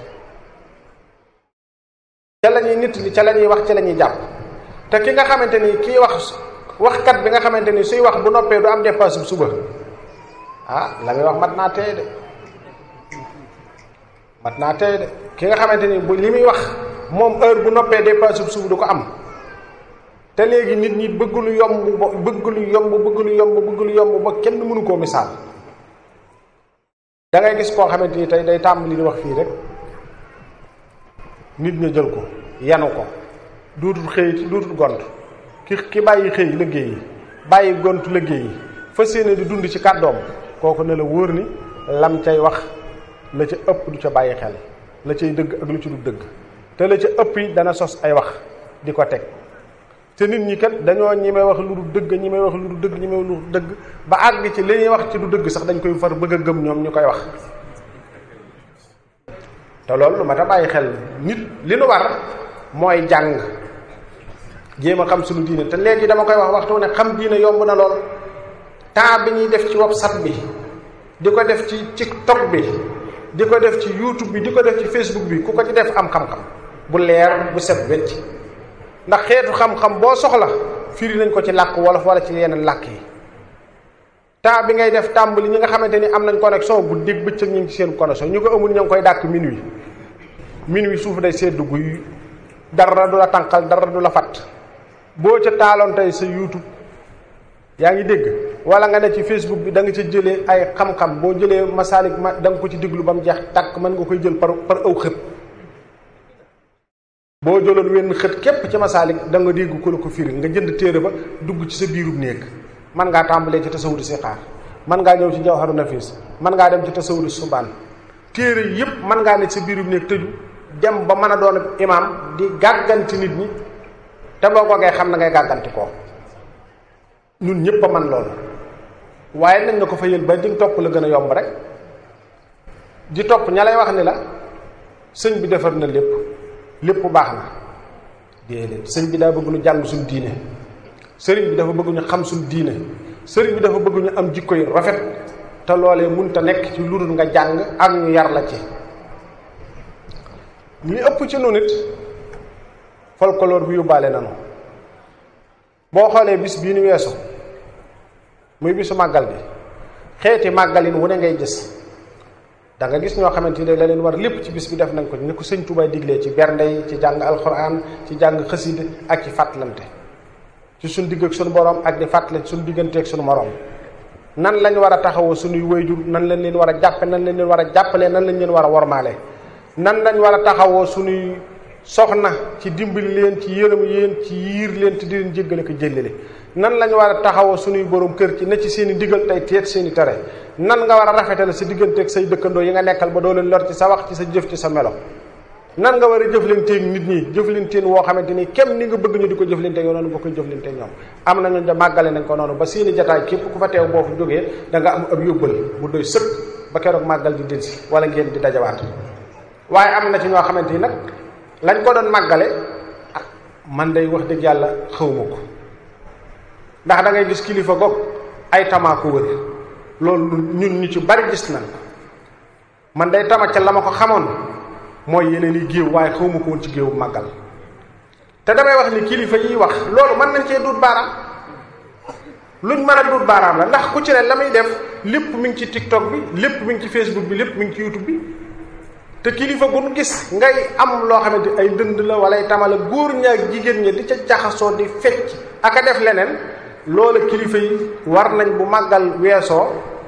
ca la ñuy nit li ca la ñuy wax ca la ñuy jàpp te ki nga xamante ni kii wax waxkat bi nga xamante ni suy wax bu noppee du am dépasse suba ah la muy wax mat naa tey de mat naa tey de ki nga xamante ni bu li muy wax moom heure bu noppee dépasse suba du ko am te léegi nit ñi bëgg lu yomb bëgg lu yomb bëgg lu yomb bëgg lu yomb ba kenn mënu koo misaal da ngay gis koo xamante ni tey day tàmbali di wax fii rek nit ña jël ko yanu ko duutul xëy duutul gont ki ki bàyyi xëy liggéey yi bàyyi gont liggéey yi fas yéene di dund ci kàddoom kooku ne la wóor ni lam cay wax la ca ëpp du ca bàyyi xel la cay dëgg ak lu ci du dëgg te la ca ëpp yi dana sos ay wax di ko teg te nit ñi kat dañoo ñi may wax lu du dëgg ñi may wax lu du dëgg ñi may wax lu du dëgg ba àgg ci li ñuy wax ci du dëgg sax dañ koy far bëgg a gëm ñoom ñu koy wax te loolu lu ma ta bàyyi xel nit li nu war mooy jàng jéem a xam suñu diine te léegi dama koy wax waxtu ne xam diine yomb na lool temps bi ñuy def ci WhatsApp bi di ko def ci TikTok bi di ko def ci YouTube bi di ko def ci Facebook bi ku ko ci def am xam-xam bu leer bu set wecc ndax xeetu xam-xam boo soxla firi nañ ko ci làkk wolof wala ci yeneen làkk yi temps bi ngay def tàmbali ñi nga xamante ni am nañ connexion bu dégg bëccëg ñu ngi ci seen connexion ñu ko amul ña ngi koy dàkk minuit minuit suuf day seddu guy dara du la tànqal dara du la fat boo ca taaloon tey sa YouTube yaa ngi dégg wala nga ne ci Facebook bi da nga ca jëlee ay xam-xam boo jëlee masaalik ma da nga ko ci déglu ba mu jeex tàkk mën nga koy jël par par aw xët boo jëloon wenn xët képp ci masaalik da nga dégg ko la ko firi nga jënd téere ba dugg ci sa biirub néeg man ngaa tàmbalee ci tasawudu sixaar man ngaa ñëw ci jawharu nafis man ngaa dem ci tasawudu subaan téere yépp man ngaa ne ci sa biirub néeg tëju dem ba mën a doon imaam di gàgganti nit ñi te boo ko ngay xam na ngay gàgganti koo ñun ñëpp a man loolu waaye nañ na ko fa yël ba di topp la gën a yomb rek di topp ña lay wax ni la sëñ bi defar na lépp lépp baax na déedéet sëñ bi daa bëgg ñu jàng suñu diine sëriñ bi dafa bëgg ñu xam suñu diine sëriñ bi dafa bëgg ñu am jikko yu rafet te loolee mënta nekk ci lu dul nga jàng ak ñu yar la ci li ëpp ci nu nit folklore bi yóbbaale nanu boo xoolee bis bii ni weesu muy bisu màggal bi xeeti màggalin wu ne ngay gis da nga gis ñoo xamante ni la leen war lépp ci bis bi def nañ ko ni ko sëñ Tuubaa diglee ci bernde yi ci jàng alxuraan ci jàng xasida ak ci fàttalante ci suñ digg ak suñu borom ak di fàttale suñu diggante ak suñu morom nan lañ war a taxawoo suñuy wayjur nan lañ leen war a jàppe nan lañ leen war a jàppalee nan lañ leen war a wormaale nan lañ war a taxawoo suñuy soxna ci dimbali leen ci yërëm yéen ci yiir leen te di leen jéggale ko jëllale nan lañ war a taxawoo suñuy borom kër ci ne ci seen i digal tey teet seen i tere nan nga war a rafetale sa digganteeg say dëkkandoo yi nga nekkal ba doo leen lor ci sa wax ci sa jëf ci sa melo nan nga war a jëflanteeg nit ñi jëflanteen woo xamante ni kem ni nga bëgg ñu di ko jëflanteeg yow noonu nga koy jëflanteeg ñoom am nañu da màggale nañ ko noonu ba seeni jataay képp ku fa teew boo fa jógee da nga am ab yóbbal bu doy sëkk ba keroog màggal di delsi wala ngeen di dajawaat waaye am na ci ñoo xamante ni nag lañ ko doon màggale ah man day wax dëgg yàlla xawma ko ndax da ngay gis kilifa goog ay tamaa ko wër loolu ñun ñu ci bari gis nañ man day tama ca la ma ko xamoon mooy yeneen i géew waaye xawma ko woon ci géewu màggal te damay wax ni kilifa yi wax loolu mën nañ cee duut baaraam luñ mën a duut baaraam la ndax ku ci ne la muy def lépp mi ngi ci TikTok bi lépp mi ngi ci Facebook bi lépp mi ngi ci YouTube bi te kilifa gu nu gis ngay am loo xamante ay dënd la wala ay tamala góor ñaak jigéen ña di ca jaxasoo di fecc ak a def leneen loola kilifa yi war nañ bu màggal weesoo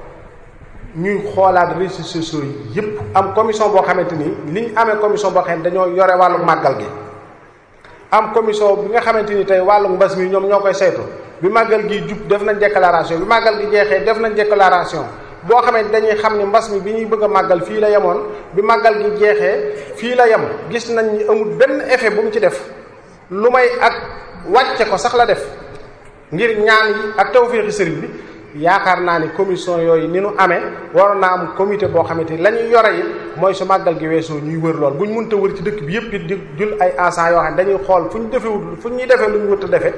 ñuy xoolaat réseaux sociaux yi yépp am commission boo xamante ni li ñu amee commission boo xam ne dañoo yore wàllu màggal gi am commission bi nga xamante ni tey wàllu mbas mi ñoom ñoo koy saytu bi màggal gi jub def nañ déclaration bi màggal gi jeexee def nañ déclaration boo xamante dañuy xam ni mbas mi bi ñuy bëgg a màggal fii la yemoon bi màggal gi jeexee fii la yem gis nañ ni amul benn effet bu mu ci def lu may ak wàcce ko sax la def ngir ñaan yi ak tawféexi sëriñ bi yaakaar naa ni commission yooyu ni nu amee waroon naa am comité boo xamante ni la ñuy yore yi mooy su màggal gi weesoo ñuy wër lool bu ñu mënta wër ci dëkk bi yëpp it di jul ay agents yoo xam ne dañuy xool fu ñu defewul fu ñuy defee lu ñu wut a defe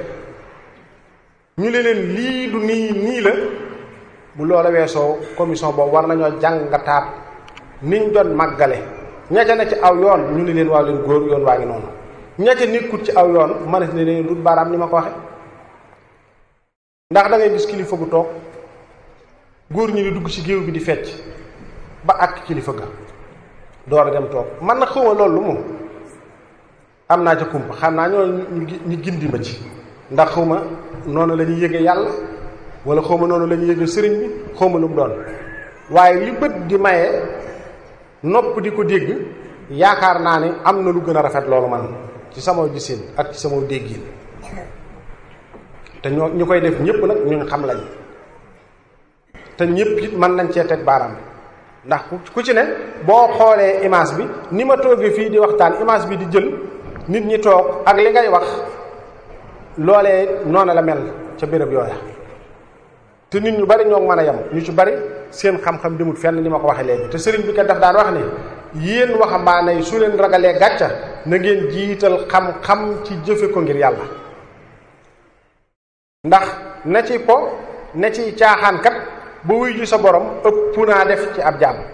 ñu ne leen lii du nii nii la bu loola weesoo commission boobu war nañoo jàngataat niñ doon màggale ña ca ne ci aw yoon ñu ne leen waa leen góor yoon waa ngi noonu ña ca nekkut ci aw yoon mën ne leen dut baaraam ni ma ko waxe ndax da ngay gis kilifa gu toog góor ñi di dugg ci géew bi di fecc ba ak kilifa ga door a dem toog man na xawma loolu moom am naa ca kumpa xam naa ñoo ñu gindi ma ci ndax xawma noonu la ñuy yëge yàlla wala xawma noonu la ñuy yëge sëriñ bi xawma lu mu doon waaye li bët di maye nopp di ko dégg yaakaar naa ni am na lu gën a rafet loolu man ci sama gisin ak ci sama déggin te ñoo ñu koy def ñëpp nag ñu xam lañ te ñëpp it mën nañ cee teg baaraam ndax ku ci ne boo xoolee image bi ni ma toogee fii di waxtaan image bi di jël nit ñi toog ak li ngay wax loolee noonu la mel ca béréb yooya te nit ñu bari ñoo mën a yem ñu ci bari seen xam-xam demut fenn ni ma ko waxee léegi te sëriñ bi kat daf daan wax ne yéen waxambaane yi su leen ragalee gàcca na ngeen jiital xam-xam ci jëfe ko ngir yàlla ndax na ci po na ci caaxaan kat ba wuy ji sa borom ëpp naa def ci ab jaam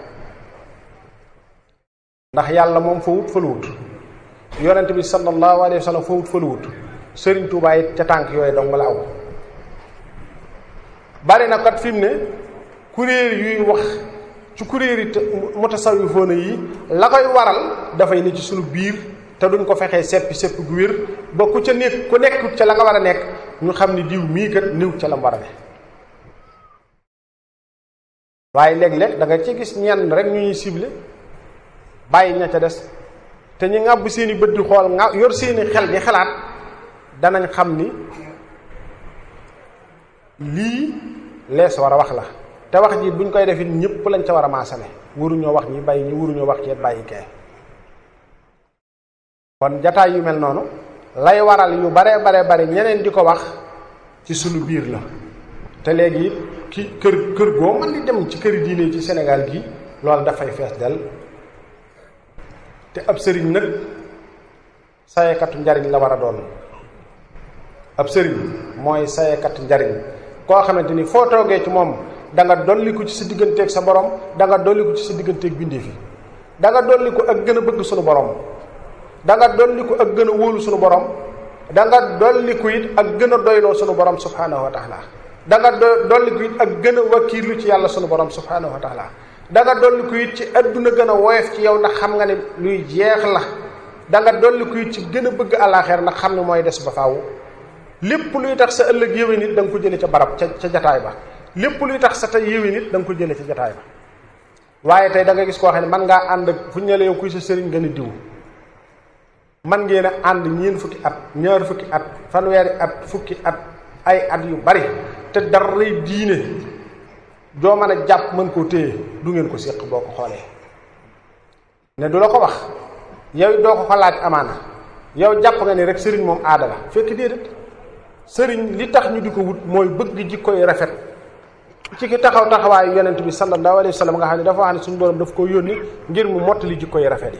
ndax yàlla moom fa wut fa lu wut yonent bi sallallahu alayhi wa sallam fa wut fa lu wut sëriñ Tuubaa it ca tànk yooyu dong la aw bari na kat fi mu ne kuréel yuy wax ci kuréel yi mutasawwifoona yi la koy waral dafay ne ci sunu biir te duñ ko fexee seppi seppi gu wér ba ku ca nekk ku nekkut ca la nga war a nekk ñu xam ni diw mii kat niw ca la mu war a ne waaye léeg-léeg da nga ci gis ñenn rek ñu ñuy ciblé bàyyi ña ca des te ñu ngàbb seeni bët di xool nga yor seeni xel di xalaat danañ xam ni lii lees war a wax la te wax ji buñ koy defit ñëpp lañ ca war a maasale waruñoo wax ñi bàyyi ñi waruñoo wax ci bàyyi kee kon jataay yu mel noonu lay waral yu bare bare bare ñeneen di ko wax ci sunu biir la te léegi ki kër kër goo man di dem ci këri diine ci Sénégal gi loolu dafay fees del te ab sëriñ nag sayekatu njariñ la war a doon ab sëriñ mooy sayekatu njariñ koo xamante ni foo toogee ci moom da nga dolliku ci sa digganteeg sa borom da nga dolliku ci sa digganteeg bindeef yi da nga dolliku ak gën a bëgg sunu borom da nga dolliku ak gën a wóolu sunu borom da nga dolliku it ak gën a doyloo sunu borom subhanahu wa taala da nga dolliku it ak gën a wakiirlu ci yàlla sunu borom subhanahu wa taala da nga dolliku it ci adduna gën a woyof ci yow ndax xam nga ne luy jeex la da nga dolliku it ci gën a bëgg àllaaxeer ndax xam ne mooy des ba faaw lépp luy tax sa ëllëg yéwé nit da nga ko jële ca barab ca ca jataay ba lépp luy tax sa tey yéwé nit da nga ko jële ca jataay ba waaye tey da nga gis koo xam ne man ngaa ànd ak fu ñu ne yow kuy sa sëriñ nga ni diw man ngeen a ànd ñeen fukki at ñaar fukki at fanweeri at fukki at ay at yu bari te daray diine doo mën a jàpp mën koo téye du ngeen ko séq boo ko xoolee ne du la ko wax yow doo ko ko laaj amaana yow jàpp nga ni rek sëriñ moom aada la fekk déedéet sëriñ li tax ñu di ko wut mooy bëgg jikkoy rafet ci ki taxaw taxawaayu yonent bi sallallahu alayhi wa sallam nga xam ne dafa wax ne suñu borom daf ko yónni ngir mu mottali jikkoy rafet yi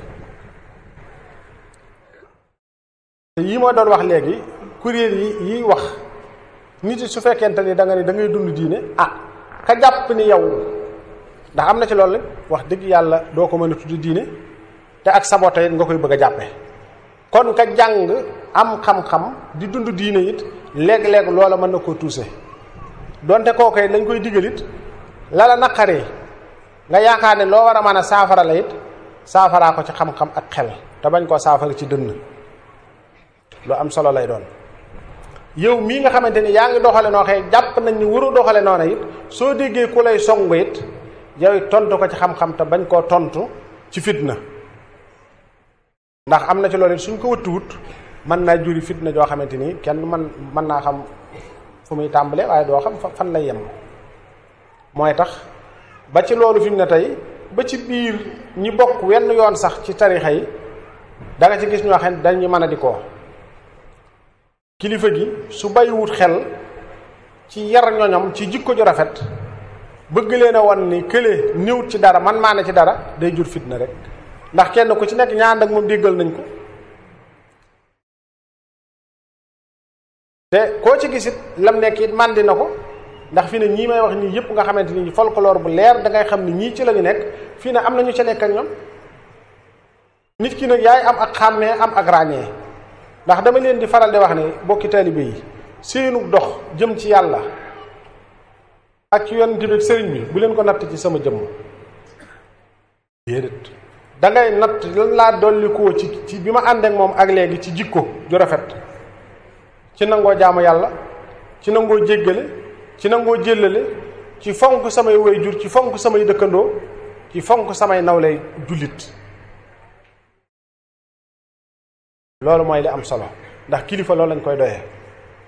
te yii moo doon wax léegi kuréel yi yiy wax nit yi su fekkente ni da nga ne da ngay dund diine ah ka jàpp ni yow ndax am na ci loolu wax dëgg yàlla doo ko mën a tudd diine te ak saboté nga koy bëgg a jàppe kon ka jàng am xam-xam di dund diine it léeg-léeg loola mën na koo tuuse donte kooku it lañ koy digal it la la naqaree nga yaakaar ne loo war a mën a saafara la it saafaraa ko ci xam-xam ak xel te bañ koo saafara ci dënn lu am solo lay doon yow mii nga xamante ni yaa ngi doxale noo xëy jàpp nañ ni waru doxale noona it soo déggee ku lay songu it yow it tontu ko ci xam-xam te bañ koo tontu ci fitna ndax am na ci loolu it suñ ko wëttuwut mën naa juri fitna joo xamante ni kenn man mën naa xam fu muy tàmbale waaye doo xam fan lay yem mooy tax ba ci loolu fi mu ne tey ba ci biir ñi bokk wenn yoon sax ci tarixa yi da nga ci gis ñoo xam ne dañu mën a di ko kilifa gi su bàyyiwut xel ci yar ñoñom ci jikko ju rafet bëgg leen a won ni kële néewut ci dara man maa ne ci dara day jur fitna rek ndax kenn ku ci nekk ñaan ak moom déggal nañ ko te koo ci gisit lam nekk it màndi na ko ndax fi ne ñii may wax nii yëpp nga xamante ni folklore bu leer da ngay xam ni ñii ci la ñu nekk fii ne am na ñu ca nekk ak ñoom nit ki nag yaay am ak xàmmee am ak ràññee ndax dama leen di faral di wax ne bokki taalibe yi seenu dox jëm ci yàlla ak ci yonent bi ak sëriñ bi bu leen ko natt ci sama jëmm déedéet da ngay natt lan laa dolli koo ci ci bi ma ànd ak moom ak léegi ci jikko ju rafet ci nangoo jaamu yàlla ci nangoo jéggale ci nangoo jéllale ci fonk samay waajur ci fonk samay dëkkandoo ci fonk samay nawlay jullit loolu mooy li am solo ndax kilifa loolu lañ koy doyee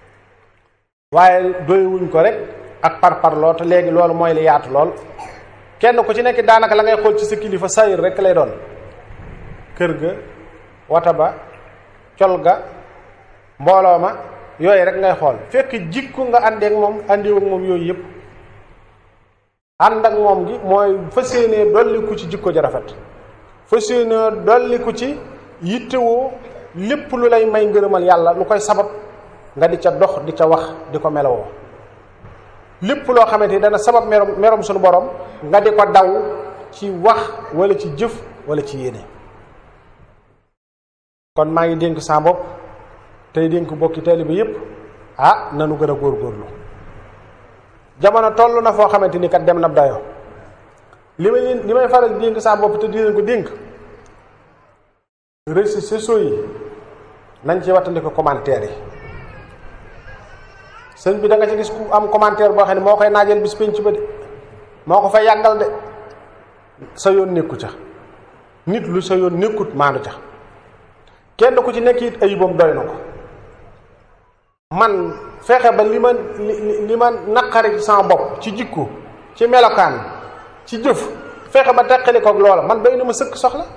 waaye doyewuñ ko rek ak par parloo te léegi loolu mooy li yaatu lool kenn ku ci nekk daanaka la ngay xool ci sa kilifa sayir rek lay doon kër ga wata ba col ga mbooloo ma yooyu rek ngay xool fekk jikko nga àndeek moom àndiw ak moom yooyu yëpp ànd ak moom gi mooy fas yéenee dolliku ci jikko ja rafet fas yéenee dolliku ci yittewoo lépp lu lay may ngërëmal yàlla lu koy sabab nga di ca dox di ca wax di ko melowoo lépp loo xamante ni dana sabab merom merom suñu borom nga di ko daw ci wax wala ci jëf wala ci yéene kon maa ngi dénk sa bopp tey dénk bokki taalibe bi yépp ah nanu gën a góorgóorlu jamono toll na foo xamante ni kat dem na dayo li may li may faral dénk sa bopp te di leen ko dénk réseaux sociaux yi nañ ci wattandiko commentaire yi sëñ bi da nga ci gis ku am commentaire boo xam ne moo koy naajal bis penc ba de moo ko fay yàggal de sa yoon nekku ca nit lu sa yoon nekkut maandu ca kenn ku ci nekk it ayibam doy na ko man fexe ba li ma li li ma naqari ci sama bopp ci jikko ci melokaan ci jëf fexe ba teqali koog loola man doy na ma sëkk soxla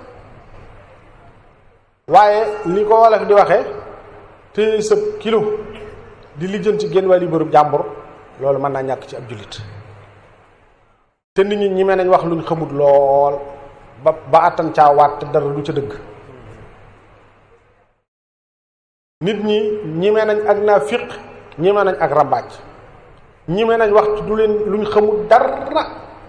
waaye li ko wolof di waxee te sëb kilo di lijjanti génn wàllu bërëb jàmbur loolu mën naa ñàkk ci ab jullit te nit ñi ñi mee nañ wax luñ xamut lool ba ba attan caa waat te dara du ca dëgg nit ñi ñi mee nañ ak naa fiq ñi mee nañ ak rambaaj ñi mee nañ wax du leen luñ xamut dara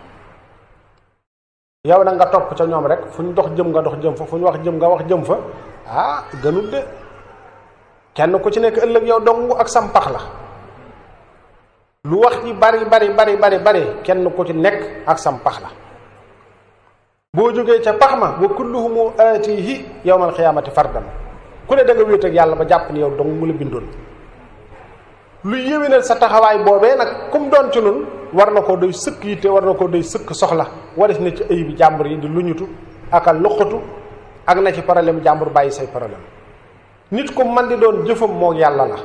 yow nag nga topp ca ñoom rek fu ñu dox jëm nga dox jëm fa fu ñu wax jëm nga wax jëm fa ah gënul de kenn ku ci nekk ëllëg yow dong ak sam pax la lu wax ci bari bari bari bari bari kenn ku ci nekk ak sam pax la boo jógee ca pax ma wa kulluhum aatihi yawmal xiyaamati fardan ku ne da nga wéet ak yàlla ba jàpp ni yow dong mu la bindoon lu yéwénal sa taxawaay boobee nag comme doon ci nun war na koo doy sëkk yitte war na koo doy sëkk soxla waris na ci ayibi jàmbur yi di luñutu ak a luqatu ak na ci problème jàmbur bàyyi say problème nit ku man di doon jëfam moo yàlla la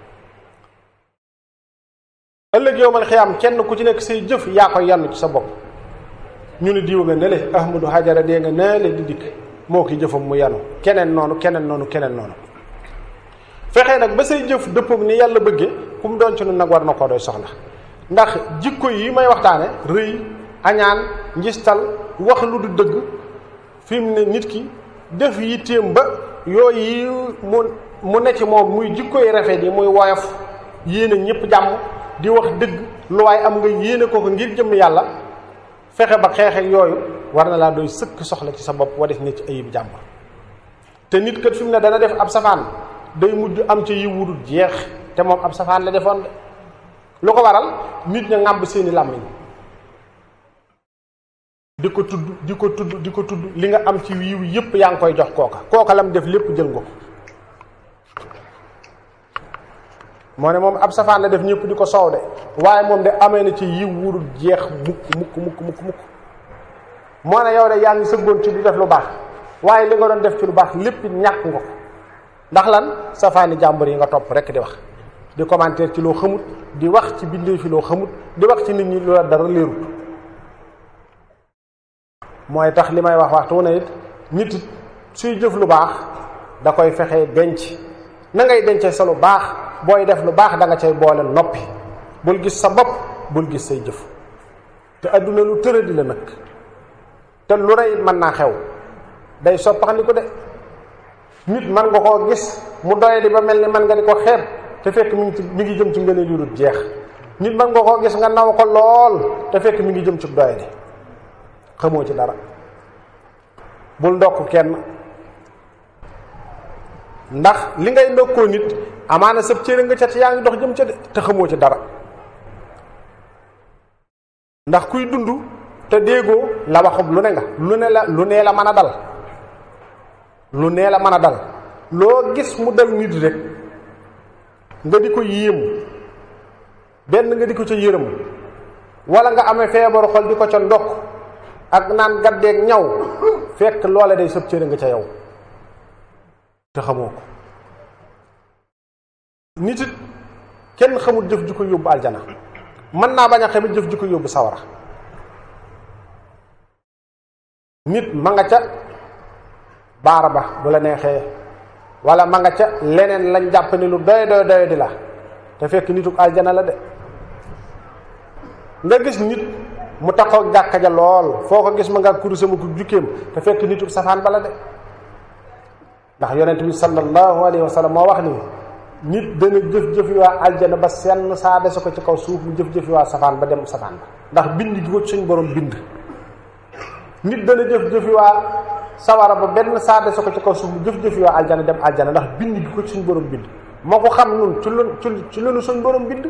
ëllëg yow man xiyaam kenn ku ci nekk say jëf yaa koy yann ci sa bopp ñu ni diwa nga nele ahmadu hajara dee nga nele di dikk moo ki jëfam mu yanu keneen noonu keneen noonu keneen noonu fexee nag ba say jëf dëppoog ni yàlla bëggee ku mu doon ci nun nag war na koo doy soxla ndax jikko yi may waxtaane rëy añaan njistal wax lu du dëgg fi mu ne nit ki def yitteem ba yooyu mu mu ne ci moom muy jikko yi rafet yi muy woyof yéene ñëpp jàmm di wax dëgg lu waay am nga yéene ko ko ngir jëm yàlla fexe ba xeexeek yooyu war na laa doy sëkk soxla ci sa bopp wa def ne ci ayib jàmm te nit kat fi mu ne dana def ab safaan day mujj am ci yi wudul jeex te moom ab safaan la defoon de lu ko waral nit ña ŋàmb seeni làmmiñ di ko tudd di ko tudd di ko tudd li nga am ci yiw yépp yaa ngi koy jox kooka kooka lam def lépp jël nga ko moo ne moom ab safaan la def ñëpp di ko soow de waaye moom de amee na ci yiw wudul jeex mukk mukk mukk mukk mukk moo ne yow de yaa ngi sëggoon ci di def lu baax waaye li nga doon def ci lu baax lépp ñàkk nga ko ndax lan safaani jàmbur yi nga topp rek di wax di commentaire ci loo xamut di wax ci bindee fi loo xamut di wax ci nit ñi lu la dara leerut mooy tax li may wax waxtu ne it nit it suy jëf lu baax da koy fexee denc na ngay dencee sa lu baax booy def lu baax da nga cay boole noppi bul gis sa bopp bul gis say jëf te adduna lu tëradi la nag te lu rey mën naa xew day soppaxandi ko de nit man nga koo gis mu doye di ba mel ni man nga di ko xeeb te fekk mi ngi ci mi ngi jëm ci ngëneel yu dul jeex nit man nga koo gis nga naw ko lool te fekk mi ngi jëm ci doye di xamoo ci dara bul ndokk kenn ndax li ngay ndokkoo nit amaana sëb cëre nga ca te yaa ngi dox jëm ca de te xamoo ci dara ndax kuy dund te déggoo la waxub lu ne nga lu ne la lu nee la mën a dal lu nee la mën a dal loo gis mu dal nit rek nga di ko yéem benn nga di ko ca yërëm wala nga amee feebaru xol di ko ca ndokk ak naan gaddeeg ñaw fekk loola day sëb cëre nga ca yow te xamoo ko nit it kenn xamul jëf ji ko yóbbu aljana mën naa bañ a xamit jëf ji ko yóbbu sawara nit ma nga ca baara ba bu la neexee wala ma nga ca leneen lañ jàpp ni lu doy doy doy di la te fekk nituk aljana la de. nga gis nit mu taxaw jàkka ja lool foo ko gis ma nga kuru sama ku jukkeem te fekk nituk safaan bala de. ndax yonent bi sallallahu alayhi wa sallam moo wax ni nit dana jëf-jëfi waa aljana ba senn saa dese ko ci kaw suuf mu jëf-jëfi waa safaan ba dem safaan ba ndax bind gi ko suñ borom bind. nit dana jëf-jëfi waa sawara ba benn saa dese ko ci kaw suuf mu jëf-jëfi waa aljana dem aljana ndax bind gi ko suñ borom bind. moo ko xam nun ci lu ci ci lunu suñ borom bind.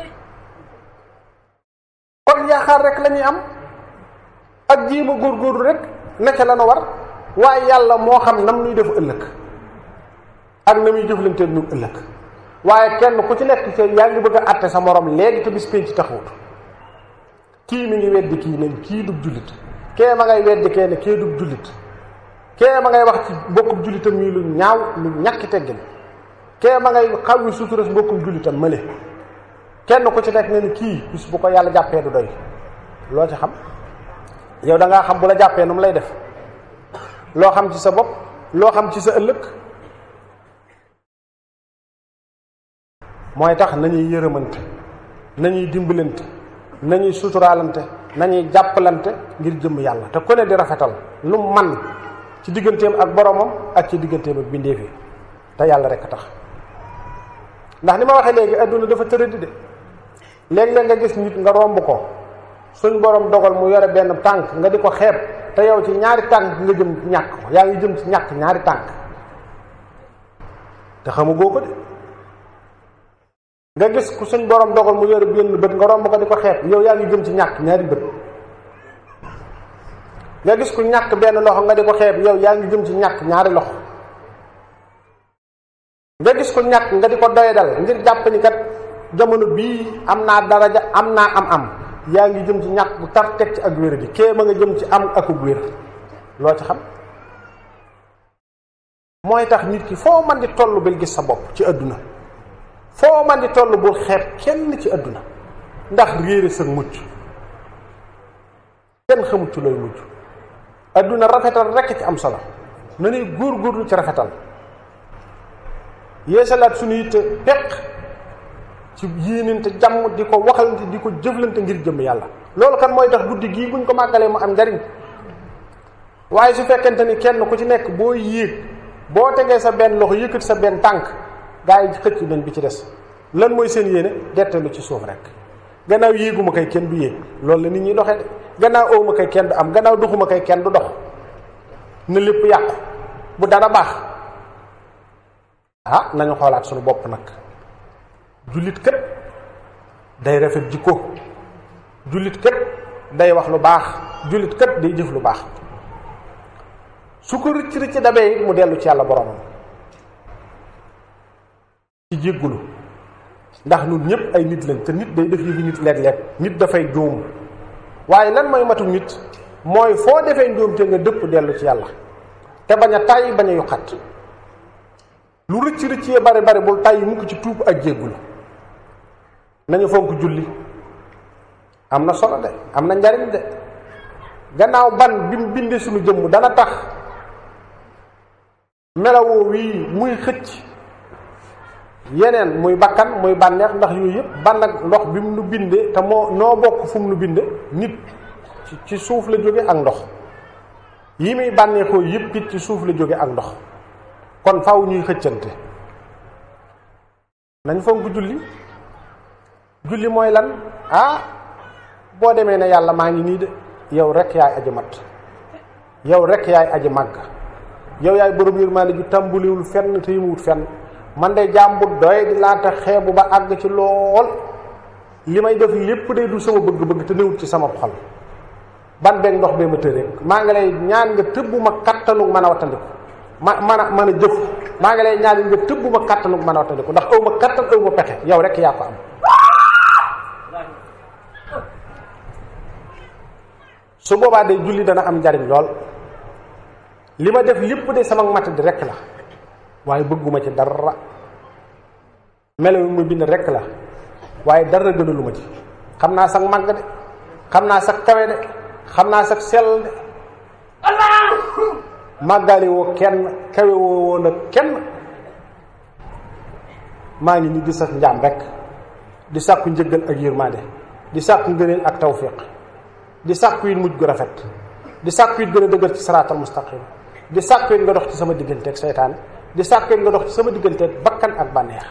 kon yaakaar rek la ñuy am ak jiima góorgóorlu rek nekk la nu war waaye yàlla moo xam nam nuy def ëllëg ak na muy jëflante nu ëllëg waaye kenn ku ci nekk ci yaa ngi bëgg a àtte sa morom léegi te bis penc ci taxawut. kii mi ngi weddi kii nañ kii dub jullit kee ma ngay weddi kee ne kee dub jullit kee ma ngay wax ci bokkub jullitam yi lu ñaaw lu ñàkki teggin kee ma ngay xaw wi suturas mbokkum jullitam mële kenn ku ci nekk ne ni kii bis bu ko yàlla jàppee du doy loo ci xam yow da ngaa xam bu la jàppee nu mu lay def loo xam ci sa bopp loo xam ci sa ëllëg. mooy tax nañuy yërëmante nañuy dimbalante nañuy suturaalante nañuy jàppalante ngir jëm yàlla te ku ne di rafetal lu man ci digganteem ak boromam ak ci digganteem ak bindeefi te yàlla rek a tax. ndax ni ma waxee léegi adduna dafa tëradi de léeg-léeg nga gis nit nga romb ko suñ borom dogal mu yore benn tànk nga di ko xeeb te yow ci ñaari tànk nga jëm ñàkk ko yaa ngi jëm ci ñàkk ñaari tànk te xamugoo ko de. nga gis ku suñ borom dogal mu yore benn bët nga romb ko di ko xeeb yow yaa ngi jëm ci ñàkk ñaari bët. nga gis ku ñàkk benn loxo nga di ko xeeb yow yaa ngi jëm ci ñàkk ñaari loxo. nga gis ko ñàkk nga di ko doyadal ngir jàpp ni kat jamono bii am naa daraja am naa am-am yaa ngi jëm ci ñàkk bu tar teg ci ak wér gi kee ma nga jëm ci am akub wér loo ci xam. mooy tax nit ki foo man di toll bil gis sa bopp ci adduna foo man di toll bul xeeb kenn ci adduna ndax réere sa mucc kenn xamut ci looy mucc. adduna rafetal rekk ci am solo na ñuy góor-góorlu ci rafetal. yeesalaat suñu yitte peq ci yéenante jàmm di ko waxalante di ko jëflante ngir jëm yàlla loolu kan mooy tax guddi gii buñ ko màggalee mu am njariñ. waaye su fekkente ni kenn ku ci nekk boo yéeg boo tegee sa benn loxo yëkkati sa benn tànk gaa yi xëcc nañ bi ci des lan mooy seen yéene detteelu ci suuf rek gannaaw yéeguma kay kenn du yéeg loolu la nit ñi doxee de gannaaw awma kay kenn du am gannaaw doxuma kay kenn du dox na lépp yàqu bu dara baax. ah nañu xoolaat suñu bopp nag jullit kët day rafet jikko jullit kët day wax lu baax jullit kët day jëf lu baax su ko rëcc rëcc dabee it mu dellu ci yàlla boromam ci jéggulu ndax ñun ñëpp ay nit lañ te nit day def yëfi nit léeg-léeg nit dafay juum waaye lan mooy matum nit mooy foo defee njuum te nga dëpp dellu ci yàlla te bañ a tàyyi bañ a yuqat lu rëcc rëccee bari bari bul tàyyi mukk ci tuub ak jéggulu nañu fonk julli am na solo de am na njariñ de gannaaw ban bi mu bindee suñu jëmm dana tax melawoo wii muy xëcc yeneen muy bakkan muy bànneex ndax yooyu yëpp ban ak ndox bi mu nu bindee te moo noo bokk fu mu nu binde nit ci suuf la jóge ak ndox yi muy bànneexoo yëpp it ci suuf la jóge ak ndox kon faaw ñuy xëccante nañ fonk julli julli mooy lan ah boo demee ne yàlla maa ngi nii de yow rek yaay aji mat yow rek yaay aji màgg yow yaay borom yërmaande ju tàmbuliwul fenn te yimuwut fenn man de jàmbu doy di laata xeebu ba àgg ci lool li may def lépp day du sama bëgg-bëgg te newut ci sama xol ban beeg ndox bee ma tëree maa ngi lay ñaan nga tëbbu ma kattanu mën a wattandiku ma man a mën a jëf maa ngi lay ñaan nga tëbbu ma kattanu mën a wattandiku ndax aw ma kattan aw ma pexe yow rek yaa ko am. su boobaa de julli dana am njariñ lool li ma def lépp de sama mat di rek la waaye bëgguma ci dara melo mi mu bind rek la waaye dara gënalu ma ci xam naa sax màgg de xam naa sax kawe de xam naa sax sell de màggali woo kenn kawe woo woon ak kenn maa ngi ni di sa njaam rek di sàkku njëggal ak yërmande di sàkku ngëneel ak tawfiq di sàkku yi mujj gu rafet di sàkku yi gën a dëgër ci saraatal mustaqim di sàkku yi nga dox ci sama diggante ak seytaan di sàkku yi nga dox ci sama diggante ak bakkan ak bànneex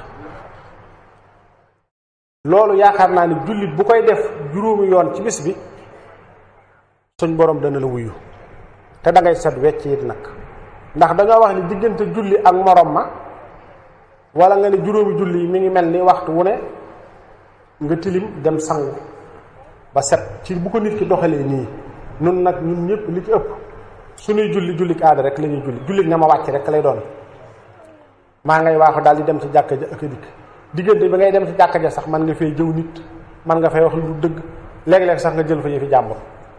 loolu yaakaar naa ni jullit bu koy def juróomi yoon ci bis bi suñ borom dana la wuyu te da ngay set wecc it nag ndax dañoo wax ni diggante julli ak morom ma wala nga ne juróomi julli yi mi ngi mel ni waxtu wu ne nga tilim dem sangu ba set ci bu ko nit ki doxalee nii nun nag ñun ñëpp li ci ëpp suñuy julli jullik aada rek la ñuy julli jullik na ma wàcc rek lay doon maa ngay waaxu daal di dem ci jàkka ja ak a dikk diggante bi ngay dem ci jàkka ja sax man nga fay jëw nit man nga fay wax lu dëgg léeg-léeg sax nga jël fa yëfi jàmbur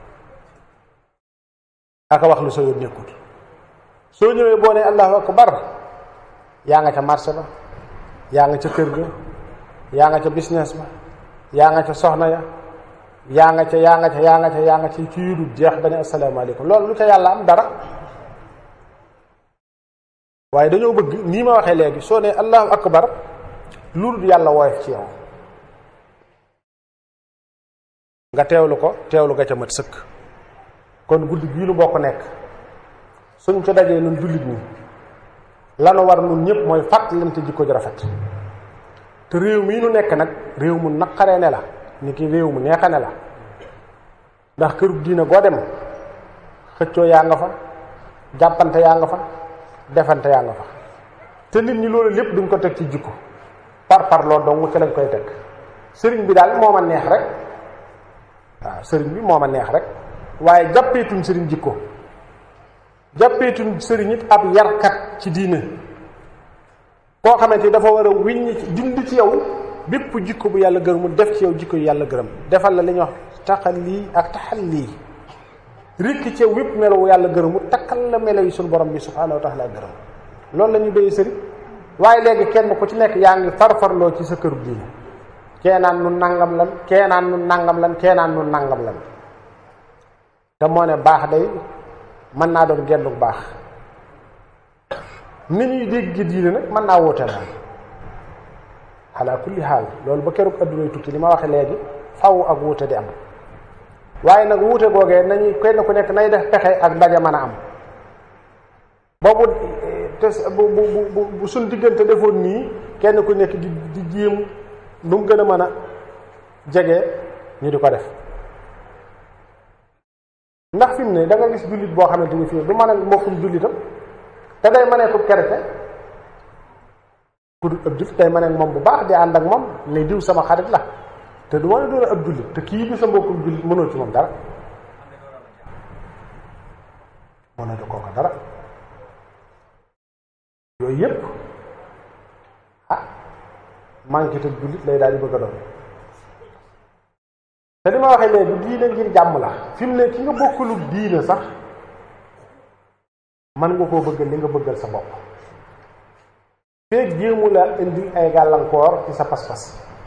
aka wax lu soo yoon nekkut soo ñëwee boo nee allahu akbar yaa nga ca marché ba yaa nga ca kër ga yaa nga ca business ba yaa nga ca soxna ya yaa nga ca yaa nga ca yaa nga ca yaa nga ca ci yudul jeex ba ne asalaamaaleykum loolu lu ca yàlla am dara waaye dañoo bëgg nii ma waxee léegi soo nee allahu akbar lu dul yàlla woyof ci yow nga teewlu ko teewlu nga ca mat sëkk kon guddi gii nu bokk nekk suñ ci dajee nun jullit ñi lanu war nun ñëpp mooy fàttalante jikko ju rafet te réew mii nu nekk nag réew mu naqaree ne la ni ki réew mu neexa ne la ndax këru diina goo dem xëccoo yaa nga fa jàppante yaa nga fa defante yaa nga fa te nit ñi loolu lépp duñ ko teg ci jikko par par loolu dong ci lañ koy teg sëriñ bi daal moo ma neex rek waaw sëriñ bi moo ma neex rek waaye jàppeetuñ sëriñ jikko jàppeetuñ sëriñ it ab yarkat ci diine koo xamante ni dafa war a wiññi dindi ci yow bépp jikko bu yàlla gërëm mu def ci yow jikko yu yàlla gërëm defal la li ñuy wax taxal lii ak taxal lii rikki ci yow wépp melo yàlla gërëm mu takkal la melo yi suñu borom bi subhaanahu wa taala gërëm loolu la ñuy béyee sëriñ waaye léegi kenn ku ci nekk yaa ngi farfarloo ci sa këru diine keenaan nu nangam lan keenaan nu nangam lan keenaan nu nangam lan te moo ne baax day mën naa doon genn bu baax ni ñuy dégg diine nag mën naa wóote moom ala kulli xaal loolu ba keroog addunay tukki li ma waxe léegi faw ak wuute di am waaye nag wuute googee nañuy kenn ku nekk nay def pexe ak daje mën a am boobu te bu bu bu suñ diggante defoon nii kenn ku nekk di di jéem nu mu gën a mën a jege ñu di ko def ndax fi mu ne da nga gis jullit boo xamante ni fii du mën a mbokkum jullitam te day mënee ko kerete ku dul ab jullit day mënee moom bu baax di ànd ak moom ne diw sama xarit la te du mën a doon ab jullit te kii bi sa mbokkum jullit mënoo ci moom dara mënoo ci kooka dara yooyu yépp ah manqué te jullit lay daal di bëgg a doon te li ma waxee léegi diine ngir jàmm la fi mu ne ki nga bokkulu diine sax man nga koo bëggal li nga bëggal sa bopp feeg jéemu la indi ay gàllankoor ci sa pas-pas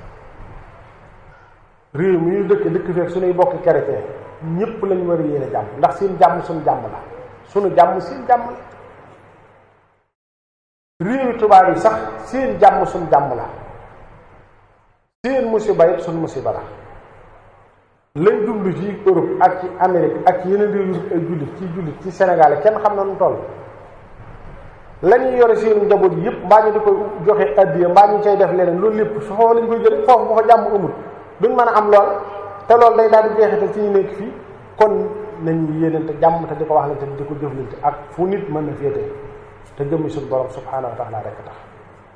réew mi ñu dëkk dëkk feeg suñuy bokk chrétien ñépp lañu war a yéene jàmm ndax seen jàmm suñu jàmm la suñu jàmm seen jàmm la réewi tubaab yi sax seen jàmm suñu jàmm la seen musiba it suñu musiba la lay dund ci Europe ak ci Amérique ak ci yeneen réew yu ay jullit ci jullit ci Sénégal kenn xam na nu toll la ñuy yore seen njaboot yi yëpp mbaa ñu di ko joxe addiya mbaa ñu cay def leneen loolu lépp foofu lañ koy jële foofu bu ko jàmm amul duñ mën a am lool te loolu day daal di jeexital ci ñu nekk fii kon nañu yéenante jàmm te di ko waxlante di ko jëflante ak fu nit mën na féete te jëmmi suñu borom subhaanahu wa taala rekk tax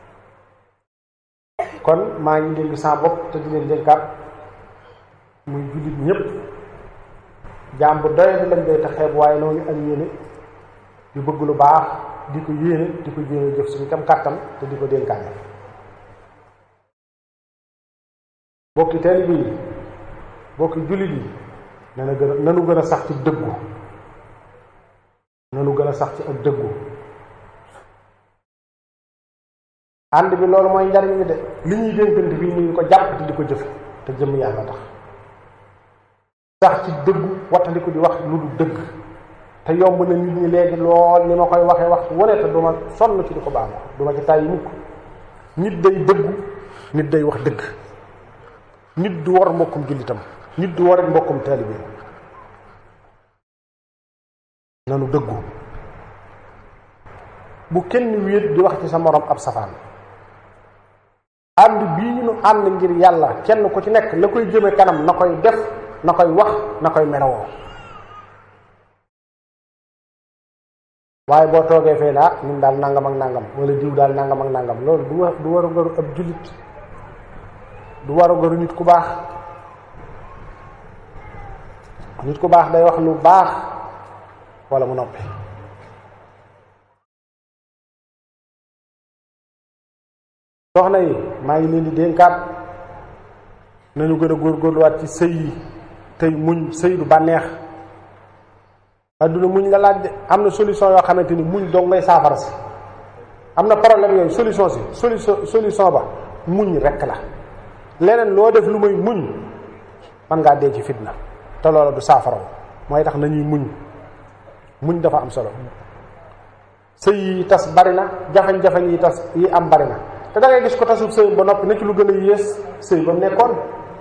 kon maa ngi dénk sa bopp te di leen dénkaat muy jullit ñëpp jaam bu doy di lañ doy te xeeb waaye noonu ak yéene di bëgg lu baax di ko yéene di ko yéene jëf suñu kam kàttan te di ko dénkaane bokki taalibe yi bokki jullit yi nana gën a nanu gën a sax ci dëggu nanu gën a sax ci ak dëggu ànd bi loolu mooy njariñ bi de li ñuy dénkante fii ñu ko jàpp te di ko jëfe te jëm yàlla tax sax ci dëggu wattandi ko di wax lu du dëgg te yomb na nit ñi léegi lool ni ma koy waxee waxtu wane te duma sonn ci di ko baax duma ci tàyyi mukk nit day dëggu nit day wax dëgg nit du war mbokkum jullitam nit du war mbokkum taalibe nanu dëggu bu kenn wéet di wax ci sa morom ab safaan ànd bii ñu ànd ngir yàlla kenn ku ci nekk la koy jëme kanam na koy def na koy wax na koy melawoo waaye boo toogee fee la ñun daal nangam ak nangam wala diw daal nangam ak nangam loolu du war du war a garu ab jullit du war a garu nit ku baax nit ku baax day wax lu baax wala mu noppi soxna yi maa ngi leen di dénkaat nañu gën a góorgóorluwaat ci sëy yi tey muñ sëy du bànneex adduna muñ la laaj de am na solution yoo xamante ni muñ dong ngay saafara si am na problème yooyu solution si solution solution ba muñ rekk la leneen loo def lu may muñ man ngaa dee ci fitna te loola du saafara mooy tax nañuy muñ muñ dafa am solo sëy yi tas bari na jafe-jafe yi tas yi am bari na te da ngay gis ko tasub sëy ba noppi na ci lu gën a yées sëy ba mu nekkoon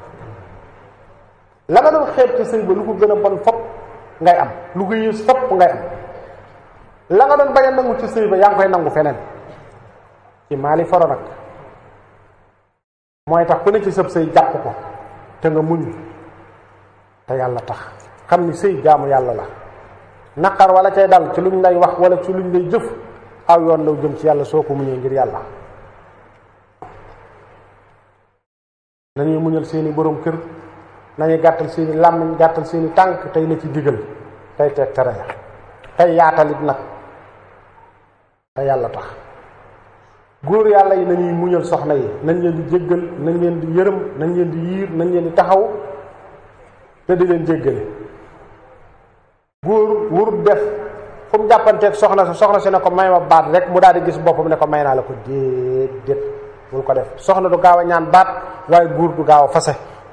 la nga doon xeeb ci sëy ba lu ko gën a bon fopp ngay am lu ko yées fopp ngay am la nga doon bañ a nangu ci sëy ba yaa ngi koy nangu feneen ci maali faro nag mooy tax ku ne ci sëb sëy jàpp ko te nga muñ te yàlla tax xam ni sëy jaamu yàlla la naqar wala cay dal ci luñ lay wax wala ci luñ lay jëf aw yoon law jëm ci yàlla soo ko muñee ngir yàlla nañuy muñal seeni borom kër nañuy gàttal seeni làmmiñ gàttal seeni tànk tey na ci digal tey teg tere tey yaatalit nag te yàlla tax góor yàlla yi nañuy muñal soxna yi nañ leen di jéggal nañ leen di yërëm nañ leen di yiir nañ leen di taxaw te di leen jéggale góor wurut def fu mu jàppanteeg soxna sa soxna si ne ko may ma baat rek mu daal di gis boppam ne ko may naa la ko déedéet bul ko def soxna du gaaw a ñaan baat waaye góor du gaaw a fase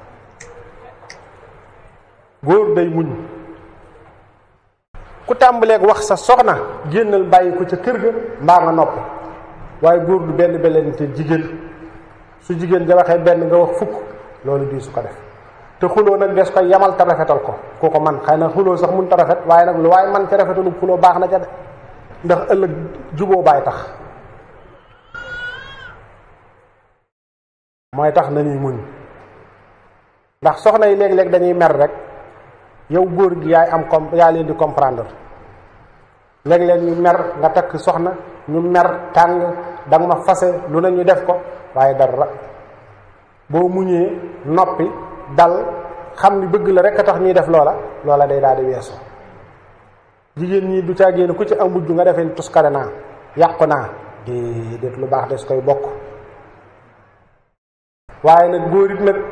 góor day muñ ku tàmbaleeg wax sa soxna génnal bàyyi ko ca kër ga mbaa nga noppi waaye góor du benn belente jigéen su jigéen ja waxee benn nga wax fukk loolu di su ko def te xuloo nag des koy yamal te rafetal ko ku ko man xëy na xuloo sax mun ta rafet waaye nag lu waaye man ca rafetalu xuloo baax na ca de ndax ëllëg juboo baay tax mooy tax nañuy muñ ndax soxna yi léeg-léeg dañuy mer rek yow góor gi yaay am com yaa leen di comprendre léeg-léeg ñu mer nga takk soxna ñu mer tàng danga ma fase lu ne ñu def ko waaye dara boo muñee noppi dal xam ni bëgg la rek a tax ñuy def loola loola day daal di weesu jigéen ñi du caa génn ku ci am mujj nga defee tuskare naa yàqu naa déedéet lu baax des koy bokk waaye nag góor it nag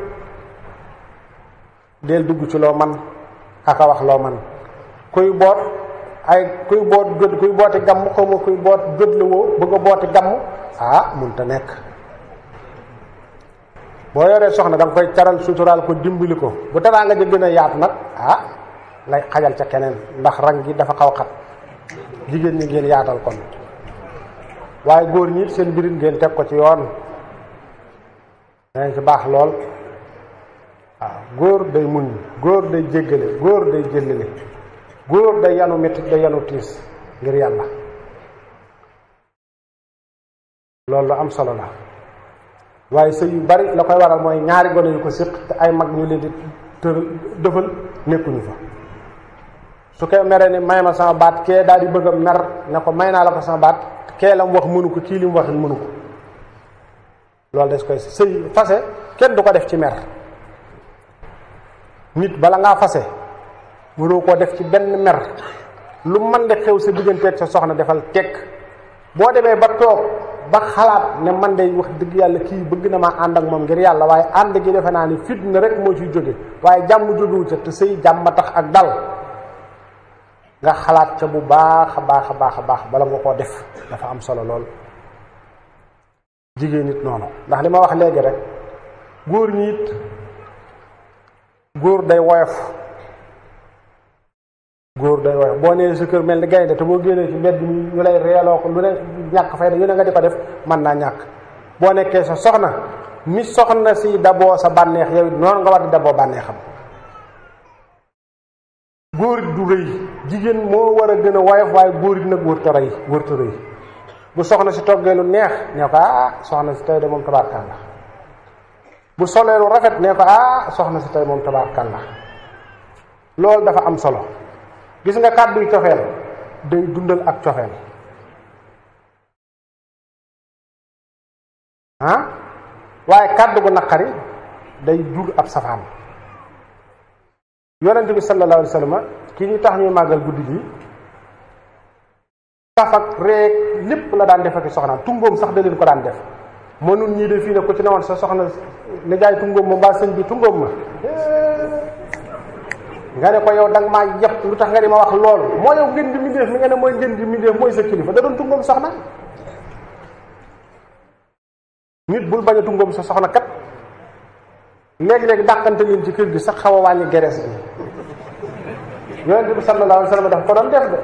del dugg ci loo man ak a wax loo man kuy boot ay kuy boot gëd kuy booti gamm xaw ma kuy boot gëd la woo bëgg a booti gamm ah munta nekk boo yoree soxna da nga koy caral suturaal ko dimbali ko bu taraa nga gën a yaatu nag ah ngay xajal ca keneen ndax rang gi dafa xaw xat jigéen ñi ngeen yaatal kon waaye góor ñi seen birit ngeen teg ko ci yoon danañ ci baax lool waaw góor day muñ góor day jéggale góor day jëllale góor day yanu métti day yanu tiis ngir yàlla loolu lu am solo la waaye sëy yu bari la koy waral mooy ñaari gone yu ko séq te ay mag ñu leen di tër dëfal nekkuñu fa su koy meree ni may ma sama baat kee daal di bëgg a mer ne ko may naa la ko sama baat kee la mu wax mënu ko kii li mu wax mënu ko loolu des koy sëy fase kenn du ko def ci mer nit bala ngaa fase mënoo koo def ci benn mer lu mën de xew sa digganteeg sa soxna defal tekk boo demee ba toog ba xalaat ne man de wax dëgg yàlla kii bëgg na maa ànd ak moom ngir yàlla waaye ànd gi defe naa ni fitna rek moo ciy jóge waaye jàmm jógewu ca te sëy jàmm tax ak dal nga xalaat ca bu baax a baax a baax a baax bala nga koo def dafa am solo lool jigéen nit noonu ndax li ma wax léegi rek góor ñi it góor day woyof góor day woyof boo nee sa kër mel ni gaynde te boo génnee ci mbedd mi ñu lay reeloo ko lu ne ñàkk fayda yu ne nga di ko def mën naa ñàkk. boo nekkee sa soxna mi soxna si daboo sa bànneex yow it noonu nga war di daboo bànneexam. góor it du rëy jigéen moo war a gën a woyof waaye góor it nag wërta rëy wërta rëy bu soxna si toggee lu neex nee ko ah soxna si tey de moom tabaarkalla bu solee lu rafet nee ko ah soxna si tey moom tabaarkalla loolu dafa am solo. gis nga kàdduy cofeel day dundal ak cofeel ah waaye kàddu gu naqari day jur ab safaan. yonent bi sallallahu alayhi wa sallam kii ñu tax ñuy màggal guddi gi kaf ak reek lépp la daan def ak soxnaam tungoom sax da leen ko daan def mënul ñii de fii ne ku ci newoon sa soxna ni jaay tungoom ma mbaa sëñ bi tungoom ma nga ne ko yow danga maa yëpp lu tax nga di ma wax loolu moo yow gën di mbindéef mi nga ne mooy gën di mbindéef mooy sa kilifa da doon tungoom soxna. nit bul bañ a tungoom sa soxna kat léegi-léegi dàqante leen ci kër gi sax xaw a wàññi gerees bi yonent bi sallallahu alayhi wa sallam daf ko doon def de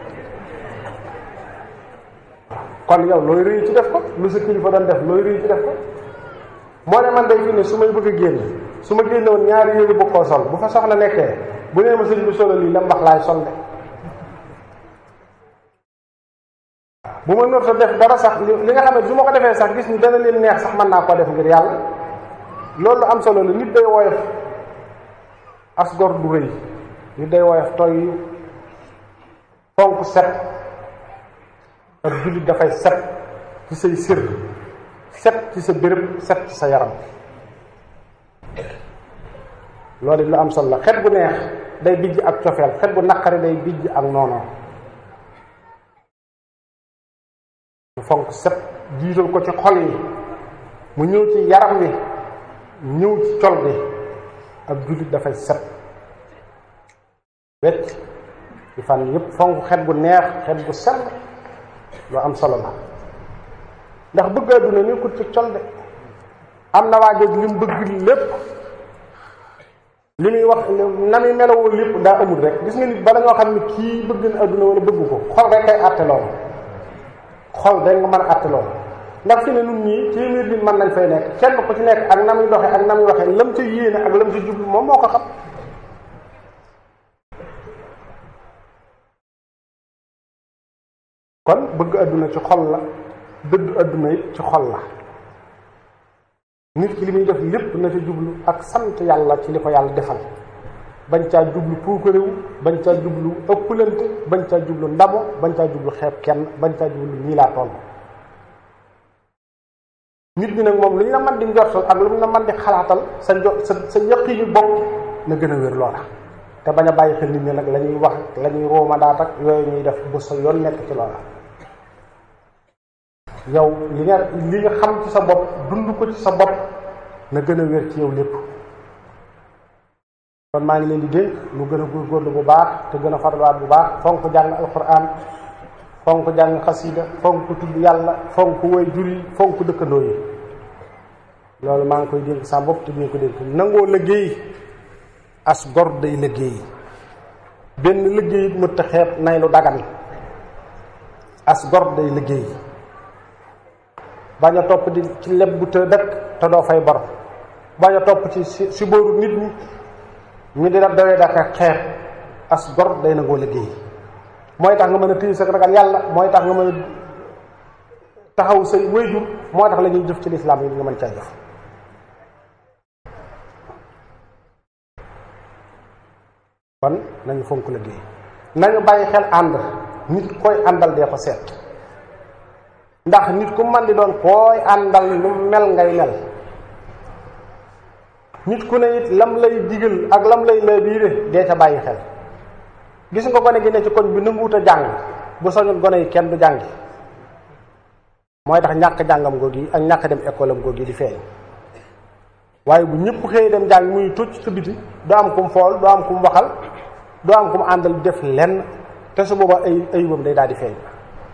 kon yow looy rëy ci def ko lu sa kilifa doon def looy rëy ci def ko. moo ne man day fii ne su may bëgg a génn su ma génne woon ñaari yére bu ko sol bu fa soxna nekkee bu nee ma sëñ bi solo lii la mbax laay sol de bu ma norta def dara sax li nga xam ne su ma ko defee sax gis ni dana leen neex sax mën naa koo def ngir yàlla. loolu lu am solo la nit day woyof as gor du rëy nit day woyof toy fonk set ak jullit dafay set ci say sir set ci sa béréb set ci sa yaram loolu it lu am solo la xet bu neex day bijj ak cofeel xet bu naqari day bijj ak noonoo mu fonk set jiital ko ci xol yi mu ñëw ci yaram wi ñëw ci col bi ab jullit dafay set wecc ci fan yépp fonk xet gu neex xet gu sell lu am solo la ndax bëgg àdduna nekkul ci col de am na waa jooju li mu bëgg lépp li muy wax na muy melowoo lépp daa amul rek gis nga nit bala ñoo xam ne kii bëgg na àdduna wala bëgg ko xol rek kay àtte loolu xol rek nga mën a àtte loolu ndax fi ne nun ñii téeméer nit mën nañ fay nekk kenn ku ci nekk ak na muy doxee ak na muy waxee lam ca yéene ak lam ca jublu moom moo ko xam. kon bëgg àdduna ci xol la dëddu àdduna it ci xol la nit ki li muy def lépp na ca jublu ak sant yàlla ci li ko yàlla defal bañ caa jublu puukarewu bañ caa jublu ëppalante bañ caa jublu ndamo bañ caa jublu xeeb kenn bañ caa jublu ñii laa toll. nit ñi nag moom lu ñu la mën di njortal ak lu ñu la mën di xalaatal sa njo sa sa yaqinu bopp na gën a wér loola te bañ a bàyyi xel nit ñi nag la ñuy wax la ñuy róomandaat ak yooyu ñuy def bu sa yoon nekk ci loola. yow li nga li nga xam ci sa bopp dund ko ci sa bopp na gën a wér ci yow lépp. kon maa ngi leen di dénk lu gën a góorgóorlu bu baax te gën a farluwaat bu baax fonk jàng alquran fonk jàng xasida fonk tudd yàlla fonk woy jur yi fonk dëkkandoo yi loolu maa ngi koy dénk sa bopp te ñu ko dénk nangoo liggéey as gor day liggéey benn liggéey it mu taxeeb nay lu dagan as gor day liggéey bañ a topp di ci leb bu të dëkk te doo fay bor bañ a topp ci si si booru nit ñi ñu di la dawee daka xeeb as gor day nangoo liggéey mooy tax nga mën a téye sa ragal yàlla mooy tax nga mën a taxaw say wayjur mooy tax la ñuy jëf ci lislaam yi nga mën caa jëf. kon nañu fonk liggéey nañu bàyyi xel ànd nit koy àndal dee ko seet ndax nit ku man di doon koy àndal lu mel ngay mel nit ku ne it lam lay digal ak lam lay lay biire dee ca bàyyi xel. gis nga gone gi ne ci koñ bi nanguwut a jàng bu soñul gone yi kenn du jàngi mooy tax ñàkk jàngam googu yi ak ñàkk dem école am googu yi di feeñ waaye bu ñëpp xëy dem jàng muy tocc ci biti doo am kum fool doo am kum waxal doo am kum àndal def lenn te su booba ay ayubam day daal di feeñ.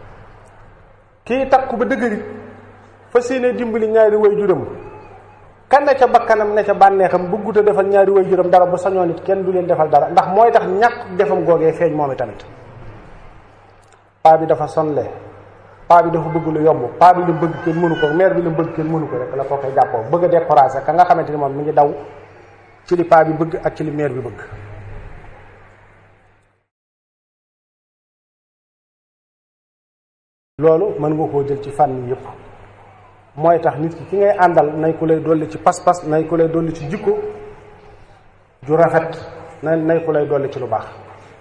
kii takku ba dëgëri fa séenee dimbali ñaari way juram kan ne ca bakkanam ne ca bànneexam bëggut a defal ñaari way juróom dara bu sañoon it kenn du leen defal dara ndax mooy tax ñàkk defam googee feeñ moom tamit. paa bi dafa sonle paa bi dafa bëgg lu yomb paa bi li bëgg kenn mënu ko mère bi li bëgg kenn mënu ko rek la koo koy jàppoo bëgg a décourager ka nga xamante ni moom mi ngi daw ci li paa bi bëgg ak ci li mère bi bëgg. loolu mën nga koo jël ci fànn yépp mooy tax nit ki ki ngay àndal nay ku lay dolli ci pas-pas nay ku lay dolli ci jikko ju rafet na nay ku lay dolli ci lu baax.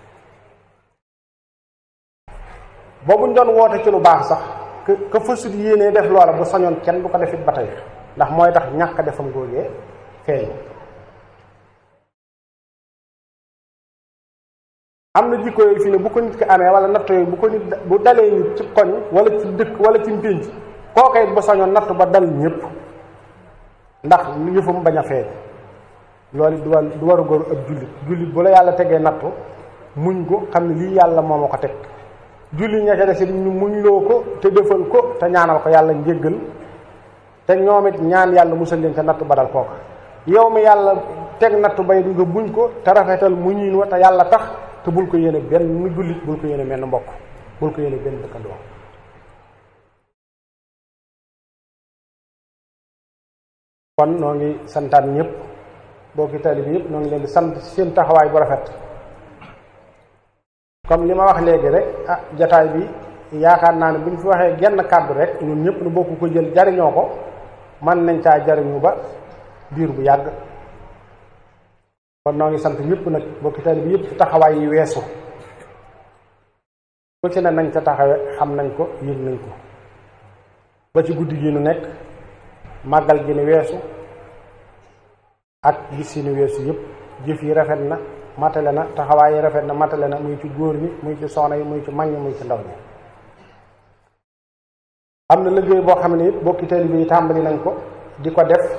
boobu ñu doon woote ci lu baax sax que que fasut yéenee def loola bu sañoon kenn du ko def it ba tey ndax mooy tax ñàkk defam góogee feeñ. am na jikko yooyu fi ne bu ko nit ki amee wala natt yooyu bu ko nit bu dalee nit ci koñ wala ci dëkk wala ci mpénc kooka it bu sañoon natt ba dal ñëpp ndax yëfam bañ a feeñ. loolu du war du war a góor ab jullit jullit bu la yàlla tegee nattu muñ ko xam ne lii yàlla moo ma ko teg. julli ña ca des it ñu muñ loo ko te defal ko te ñaanal ko yàlla njéggal te ñoom it ñaan yàlla musal leen ca natt ba dal kooka yow mi yàlla teg natt bay nga buñ ko te rafetal muñin wa te yàlla tax te bul ko yéene benn jullit bul ko yéene benn mbokk bul ko yéene benn dëkkandoo. kon noo ngi santaan ñëpp bokki taalibe bi yëpp noo ngi leen di sant seen taxawaay bu rafet. comme li ma wax léegi rek ah jataay bi yaakaar naa ne bu ñu fi waxee genn kàddu rek ñun ñëpp nu bokk ko jël jariñoo ko mën nañ caa jariñu ba diir bu yàgg. kon noo ngi sant ñëpp nag bokki taalibe bi yëpp ci taxawaay yi weesu ku ci ne nañ ca taxawe xam nañ ko yëg nañ ko ba ci guddi gi nu nekk màggal gi ni weesu ak gis yi ni weesu yëpp jëf yi rafet na matale na taxawaay yi rafet na matale na muy ci góor ñi muy ci soxna yi muy ci mag ñi muy ci ndaw ñi. am na liggéey boo xam ne it bokki taalibe yi tàmbali nañ ko di ko def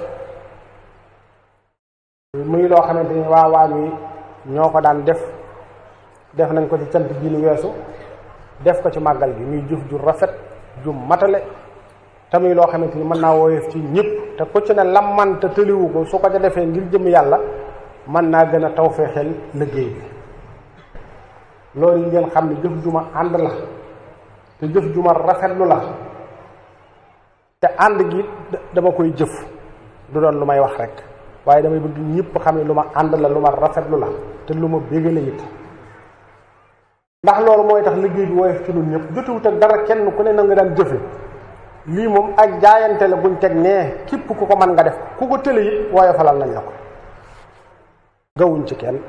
muy loo xamante ni waa waañ wi ñoo ko daan def def nañ ko ci cant gi nu weesu def ko ci màggal gi muy jëf ju rafet ju matale te muy loo xamante ni mën naa woyof ci ñëpp te ku ci ne lam man te tëliwu ko su ko ca defee ngir jëm yàlla mën naa gën a tawfeexel liggéey bi. loolu yi ngeen xam ne jëf ju ma ànd la te jëf ju ma rafetlu la te ànd gi dama koy jëf du doon lu may wax rek waaye damay bëgg ñëpp xam ne lu ma ànd la lu ma rafetlu la te lu ma bégale it ndax loolu mooy tax liggéey bi woyof ci ñun ñëpp jotuwut ak dara kenn ku ne na nga daan jëfe lii moom ak jaayante la buñ teg nee képp ku ko mën nga def ku ko tële it woyofalal nañ la ko gawuñ ci kenn.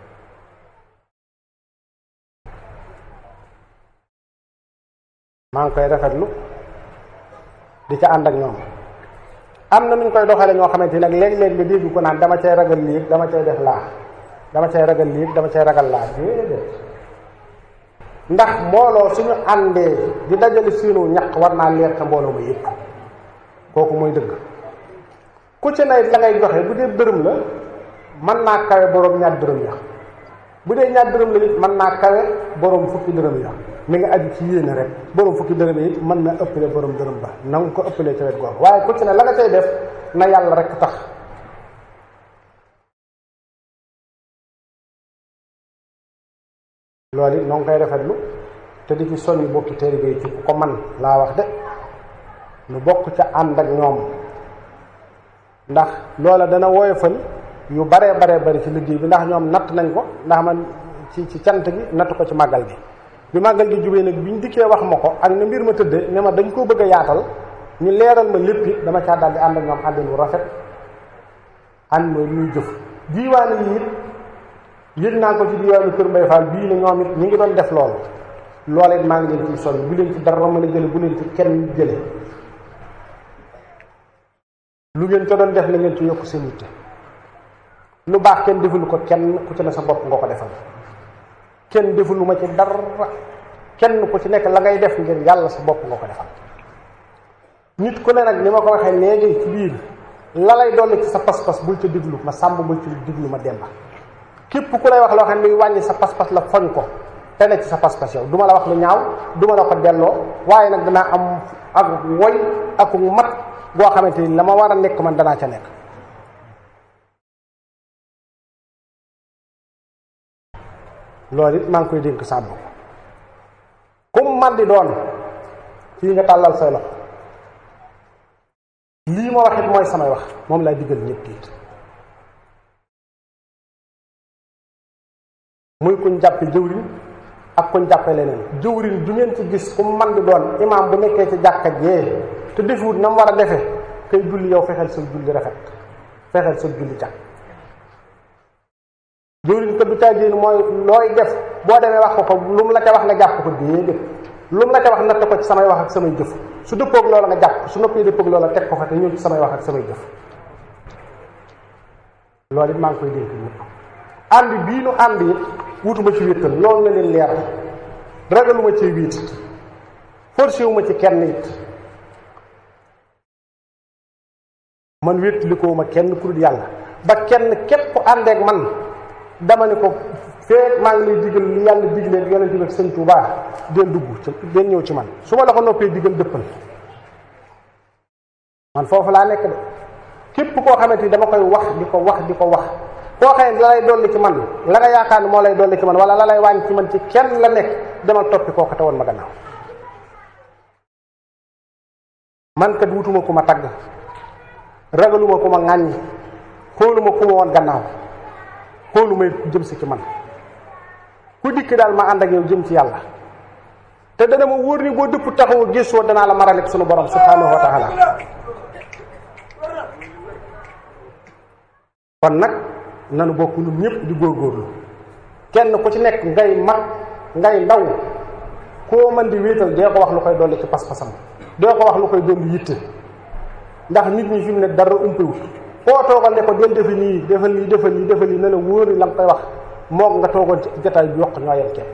maa ngi koy rafetlu di ca ànd ak ñoom am na nuñ koy doxale ñoo xamante ni nag léeg-léeg nga dégg ko naan dama cay ragal lii dama cay def laa dama cay ragal lii dama cay ragal laa déedéet ndax mbooloo suñu àndee di dajale seenu ñaq war naa leer ca mbooloo ma yëpp kooku mooy dëgg. ku ci ne la ngay joxe bu dee dërëm la mën naa kawe boroom ñaar dërëm ya bu dee ñaar dërëm la it mën naa kawe boroom fukki dërëm ya mi nga aju ci yéene rek boroom fukki dërëm yi mën na ëppale boroom dërëm ba na nga ko ëppalee ca wet googu waaye ku ci ne la nga cay def na yàlla rek tax. loolu it noo ngi koy rafetlu te di ci soññ bokki taalibe yi ci ku ko man laa wax de nu bokk ca ànd ak ñoom ndax loola dana woyofal yu baree baree bari ci liggéey bi ndax ñoom natt nañ ko ndax man ci ci cant gi natt ko ci màggal gi bi màggal gi jubee nag bi ñu dikkee wax ma ko ak na mbir ma tëddee ne ma dañ koo bëgg a yaatal ñu leeral ma lépp it dama caa daal di ànd ak ñoom àndin wu rafet ànd mooy luy jëf diiwaane yi it yëg naa ko ci diiwaanu Kër Mbay Fall bii ne ñoom it ñi ngi doon def loolu loola it maa ngi leen ciy soññ bu leen ci dara mën a jële bu leen ci kenn jële lu ngeen ca doon def la ngeen ci yokk seen yitte lu baax kenn defulu ko kenn ku ci ne sa bopp nga ko defal kenn defulu ma ci dara kenn ku ci nekk la ngay def ngir yàlla sa bopp nga ko defal nit ku ne nag ni ma ko waxee léegi ci biir la lay dolli ci sa pas-pas bul ca diglu ma sàmb bul ci diglu ma demba képp ku lay wax loo xam ne luy wàññi sa pas-pas la foñ ko te ne ci sa pas-pas yow du ma la wax lu ñaaw du ma la ko delloo waaye nag danaa am ak woy ak mat boo xamante ni la ma war a nekk man danaa ca nekk loolu it maa ngi koy dénk sàmm ko kum man di doon fii nga tàllal say loxo lii ma wax it mooy samay wax moom laa diggal ñëpp it muy kuñ jàppe jëwriñ ak kuñ jàppe leneen jëwriñ ju ngeen ci gis kum man di doon imaam bu nekkee ci jàkka jee te defuwut na mu war a defe kay julli yow fexeel sa julli rafet fexeel sa julli jàkk jëwriñ ko du caagéen mooy looy def boo demee wax ko ko lu mu la ca wax nga jàpp ko déedéet lu mu la ca wax natt ko ci samay wax ak samay jëf su dëppoog loola nga jàpp su noppee dëppoog loola teg ko fa te ñëw ci samay wax ak samay jëf loolu it maa ngi koy dénk ñëpp ànd bii nu ànd it wutuma ci wéttal loolu na leen leer ragaluma ci wéet it forcé wu ma ci kenn it man wéttalikoo ma kenn ku dul yàlla ba kenn képp ku àndeek man dama ne ko feek maa ngi lay digal li yàlla diglee yonent bi ak sëñ Tuubaa den dugg ci den ñëw ci man su ma la ko noppee digal dëppal man foofu laa nekk de képp koo xamante ni dama koy wax di ko wax di ko wax koo xam ne la lay dolli ci man la nga yaakaar ne moo lay dolli ci man wala la lay wàññi ci man ci kenn la nekk demal toppi kooku te woon ma gannaaw man kat wutuma ku ma tagg ragaluma ku ma ŋàññi xooluma ku ma woon gannaaw xooluma it ku jëm si ci man ku dikk daal ma ànd ak yow jëm ci yàlla te dana ma wóor ni boo dëpp taxawu gisoo danaa la maralek sunu borom subhanahu wa taala kon nag nanu bokk ñun ñëpp di góorgóorlu kenn ku ci nekk ngay mag ngay ndaw koo mën di wéetal dee ko wax lu koy dolli ci pas-pasam dee ko wax lu koy dolli yitte ndax nit ñi fi mu ne dara umpewut koo toogal ne ko del defe nii defal nii defal nii defal nii ne la wóor ni la nga koy wax moog nga toogoon ci jataay bi yokk ñoo yem képp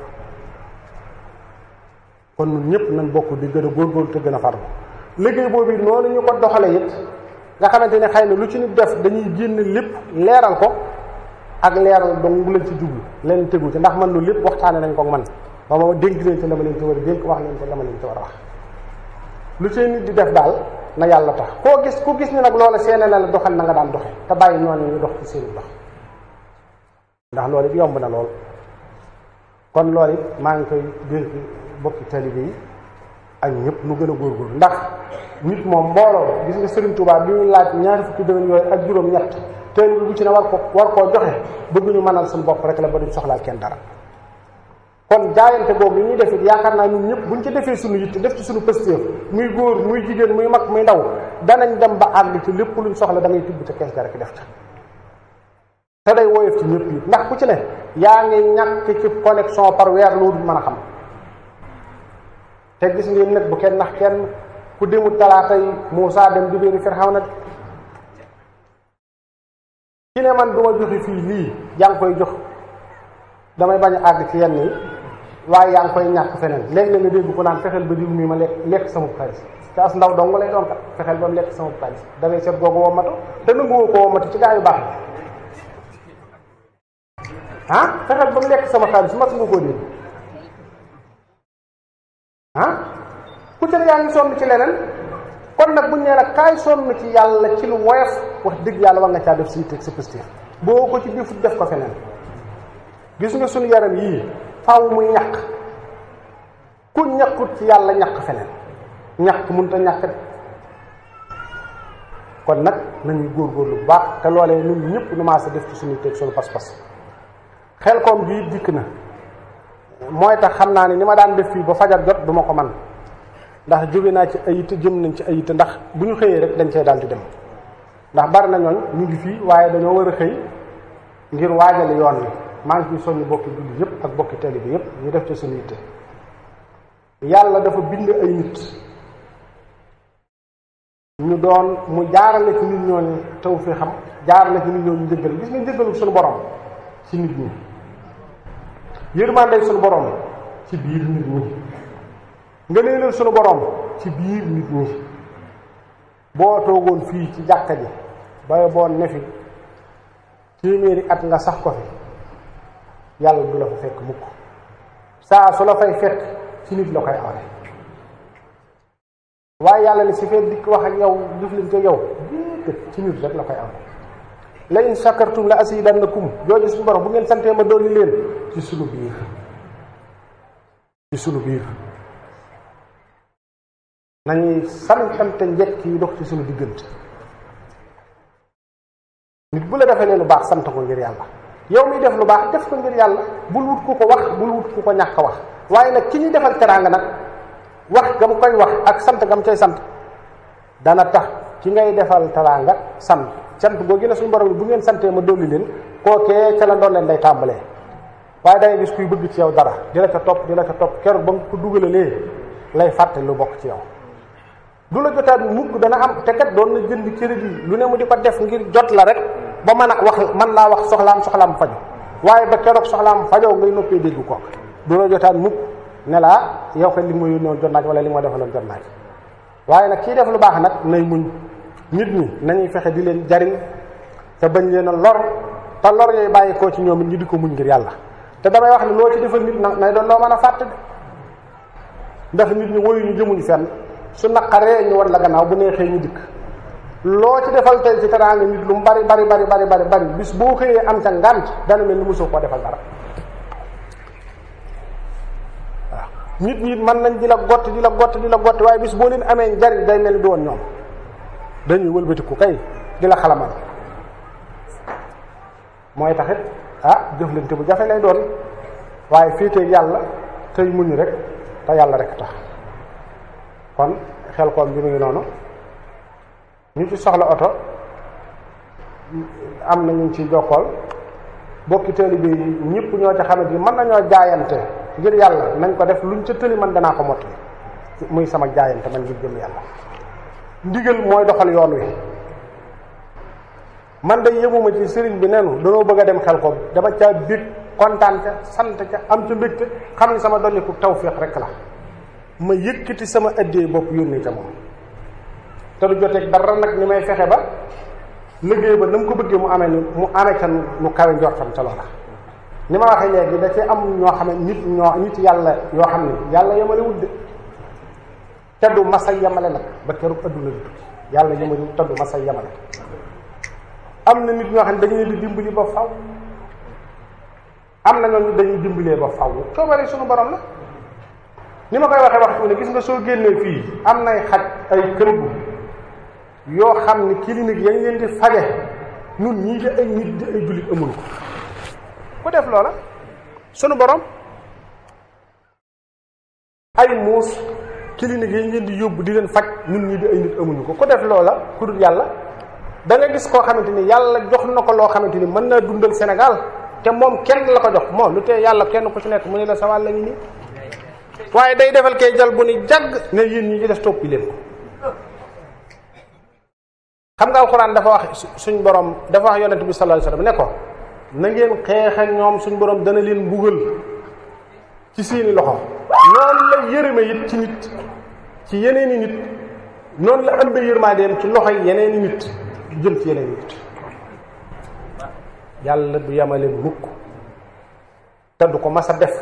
kon ñun ñëpp nañ bokk di gën a góorgóorlu te gën a farlu liggéey boobu noonu ñu ko doxale it nga xamante ne xëy na lu ci nit def dañuy génn lépp leeral ko ak leeral donc bu leen ci jublu leen tegu ci ndax man lu lépp waxtaane nañ ko man ba ma dénk leen ci la ma leen ci war a dénk wax leen ci la ma leen ci war a wax lu ci nit di def daal na yàlla tax koo gis ku gis ni nag loola seene na la doxal na nga daan doxe te bàyyi ñooñu ñu dox ci seeni dox ndax loolu it yomb na lool kon loolu it maa ngi koy dénk bokki talibé yi ak ñëpp nu gën a góorgóorlu ndax nit moom mbooloo gis nga Sëriñ Tuubaa bi ñu laaj ñaari fukki dërëm yooyu ak juróom ñett talibé bu ci ne war ko war koo joxe bëgg ñu mënal suñu bopp rek la ba duñ soxlaal kenn dara kon jaayante boobu yi ñuy def it yaakaar naa ñun ñëpp buñ ci defee suñu yitte def ci suñu pëstéef muy góor muy jigéen muy mag muy ndaw danañ dem ba àgg ci lépp luñ soxla da ngay tibb ca kees ga rek def ca te day woyof ci ñëpp yi ndax ku ci ne yaa ngi ñàkk ci connexion par weer lu dul mën a xam te gis ngeen nag bu kenn nax kenn ku demut talaata yi Muusaa dem dibéeri Firawna ci ne man du ma joxe fii lii yaa ngi koy jox damay bañ a àgg ci yenn yi waaye yaa ngi koy ñàkk feneen léegi la nga dégg ko naan fexeel ba diw mi ma lekk lekk sama xaalis te as ndaw dong lay doon kat fexeel ba mu lekk sama xaalis da ngay seet googu wommatu te nanguwoo ko wommatu ci gaa yu baax ah fexeel ba mu lekk sama xaalis mas nga koo dégg ah ku ci ne yaa ngi sonn ci leneen kon nag buñ nee nag kaay sonn ci yàlla ci lu woyof wax dëgg yàlla war nga caa def si teg sa positif boo ko ci defut def ko feneen gis nga suñu yaram yii faaw muy ñàkk ku ñàkkut ci yàlla ñàkk feneen ñàkk mënut a ñàkk de kon nag nañuy góorgóorlu bu baax te loolee ñun ñëpp nu maa sa def ci suñu teg suñu pas-pas xel koom bii dikk na mooy tax xam naa ne ni ma daan def fii ba fajar jot du ma ko man ndax jóge naa ci ayite jëm nañ ci ayite ndax bu ñu xëyee rek dañ cee daal di dem ndax bari na ñooñ ñu ngi fii waaye dañoo war a xëy ngir waajale yoon wi maa ngi ciy soññu bokki julli yëpp ak bokki tali bi yëpp ñu def ci suñu yitte yàlla dafa bind ay nit ñu doon mu jaarale ci nit ñooñu taw fi xam jaarale ci nit ñooñu njëggal gis nga njëggalu suñu borom ci nit ñi yërmande suñu borom ci biir nit ñi nga neenal suñu borom ci biir nit ñi boo toogoon fii ci jàkka ji baye boo ne fi téeméeri at nga sax ko fi yàlla du la fa fekk mukk saa su la fay fekk ci nit la koy awale waaye yàlla ne si fee dikk wax ak yow jëflante yow ci nit rek la koy awale la in shakartum la azidannakum jooju suñu borom bu ngeen santee ma dolli leen ci sunu biir ci sunu biir nañuy santante njëkk yi dox ci sunu diggante. nit bu la defee lu baax sant ko ngir yàlla yow miy def lu baax def ko ngir yàlla bul wut ku ko wax bul wut ku ko ñàkk a wax waaye nag ki ñuy defal teraanga nag wax gam koy wax ak sant gam cay sant dana tax ki ngay defal teraanga sant sant boo gën a suñu borom bu ngeen santee ma dolli leen kookee ca la doon leen day tàmbalee waaye da ngay gis kuy bëgg ci yow dara di la ca topp di la ca topp keroog ba mu ko dugalalee lay fàtte lu bokk ci yow du la jotaat mukk dana am te kat doon na jënd crédit lu ne mu di ko def ngir jot la rek ba mën a wax mën laa wax soxlaam soxlaam faju waaye ba keroog soxlaam fajoo ngay noppee dégg ko du la jotaat mukk ne laa yow kat li nga ma yónnee woon jot naaj wala li nga ma defaloon jot naaj waaye nag kii def lu baax nag nay muñ nit ñi nañuy fexe di leen jariñ te bañ leen a lor te lor yooyu bàyyi koo ci ñoom it ñu di ko muñ ngir yàlla te damay wax ne loo ci defal nit nag nay doon loo mën a fàtte de ndax nit ñi woyu ñu jëmuñu fenn su naqaree ñu war la gannaaw bu neexee ñu dikk loo ci defal tey ci teraanga nit lu mu bari bari bari bari bari bari bis boo xëyee am ca ngànt dana mel ni mosoo koo defal dara waaw nit ñi mën nañ di la gott di la gott di la gott waaye bis boo leen amee njariñ day mel ni du woon ñoom dañuy wëlbatiku kay di la xalamal mooy taxit ah jëflante bu jafe lay doon waaye féeteeg yàlla tey muñ rek te yàlla rek tax kon xel koom bi mu ngi noonu ñu ci soxla oto am na ñu ciy jokkool bokki taalibe yi ñëpp ñoo ca xamante ni mën nañoo jaayante ngir yàlla nañ ko def luñ ca tëli man danaa ko mottali muy sama jaayante man ngir jëm yàlla ndigal mooy doxal yoon wi man day yëmuma ci sëriñ bi nenu danoo bëgg a dem xel koom dama caa bég kontaan ca sant ca am ca mbégte xam ni sama dolliku tawfiix rek la ma yëkkati sama addee bopp yónnee ca moom te du joteeg dara nag ni may fexe ba liggéey ba na mu ko bëggee mu amee ni mu amee ca nu kawe njortam ca loola ni ma waxee léegi da ci am ñoo xam ne nit ñoo nit yàlla yoo xam ne yàlla yemale wut de te du masa yemale nag ba keroog adduna di tukki yàlla yemale wut te du masa yemale am na nit ñoo xam ne dañu leen di dimbali ba faw am na ñooñu dañuy dimbalee ba faw coobare suñu borom la ni ma koy waxee waxtu ne gis nga soo génnee fii am nay xaj ay këlbu yoo xam ne clinique yañ leen di faje nun ñii di ay nit di ay jullit amul ko ku def loola sunu borom ay muus clinique yañ leen di yóbbu di leen faj nun ñii di ay nit amuñu ko ku def loola ku dul yàlla da nga gis koo xamante ni yàlla jox na ko loo xamante ni mën naa dundal Sénégal te moom kenn la ko jox moom lu tee yàlla kenn ku ci nekk mu ne la sa wàll la ngi nii waaye day defal kay jal bu ni jàgg ne yéen ñi ci des toppi leen ko xam nga alxuraan dafa wax suñ borom dafa wax yonent bi sallallahu alayhi wasallam ne ko na ngeen xeex ak ñoom suñ borom dana leen mbugal ci seeni loxo noonu la yërëme it ci nit ci yeneeni nit noonu la ëmbe yërmandeem ci loxo yi yeneeni nit jëm ci yeneeni nit yàlla du yamale mukk te du ko mas a def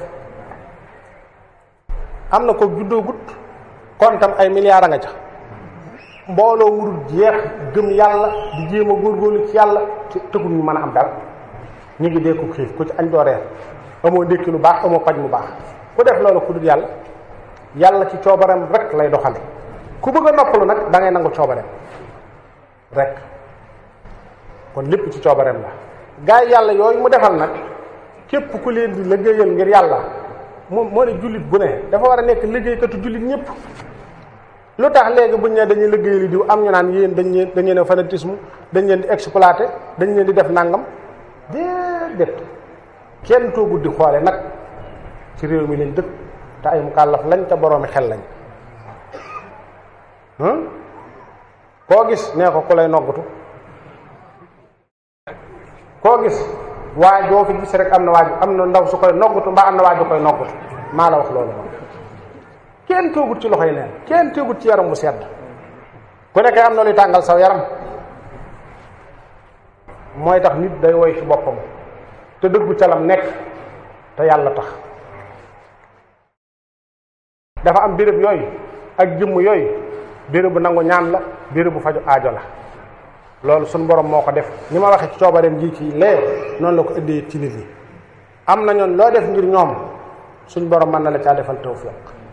am na ko juddoo gut kon tam ay milliards a nga ca mbooloo wurul jeex gëm yàlla di jéem a góorgóorlu ci yàlla ci tëgul ñu mën a am dara ñu ngi dee ko xiif ku ci añ doo reer amoo ndékki lu baax amoo paj mu baax ku def loolu ku dul yàlla yàlla ci coobareem rek lay doxale ku bëgg a noppalu nag da ngay nangu coobareem rek kon lépp ci coobareem la gaa yi yàlla yooyu mu defal nag képp ku leen di liggéeyal ngir yàlla moom moo ne jullit bu ne dafa war a nekk liggéeykatu jullit ñëpp lu tax léegi buñ ne dañuy liggéey li diw am ñu naan yéen dañ leen dañ leen a fanatisme dañ leen di exploité dañ leen di def nangam déedéet kenn toogut di xoole nag ci réew mi lañ dëkk te ay mukallaf lañ te boroomi xel lañ koo gis nee ko ku lay noggatu koo gis waa joo fi gis rek am na waaju am na ndaw su koy noggatu mbaa am na waaju koy noggatu maa la wax loolu moom kenn toogut ci loxoy neen kenn toogut ci yaram bu sedd ku nekkee am na luy tàngal saw yaram mooy tax nit day woy ci boppam te dëggu calam nekk te yàlla tax dafa am béréb yooyu ak jëmm yooyu béréb bu nangu ñaan la béréb bu faju aajo la loolu suñ borom moo ko def ni ma waxee ci coobareem ji ci lee noonu la ko ëddee ci nit ñi am na ñoon loo def ngir ñoom suñ borom mën na la caa defal tawfiq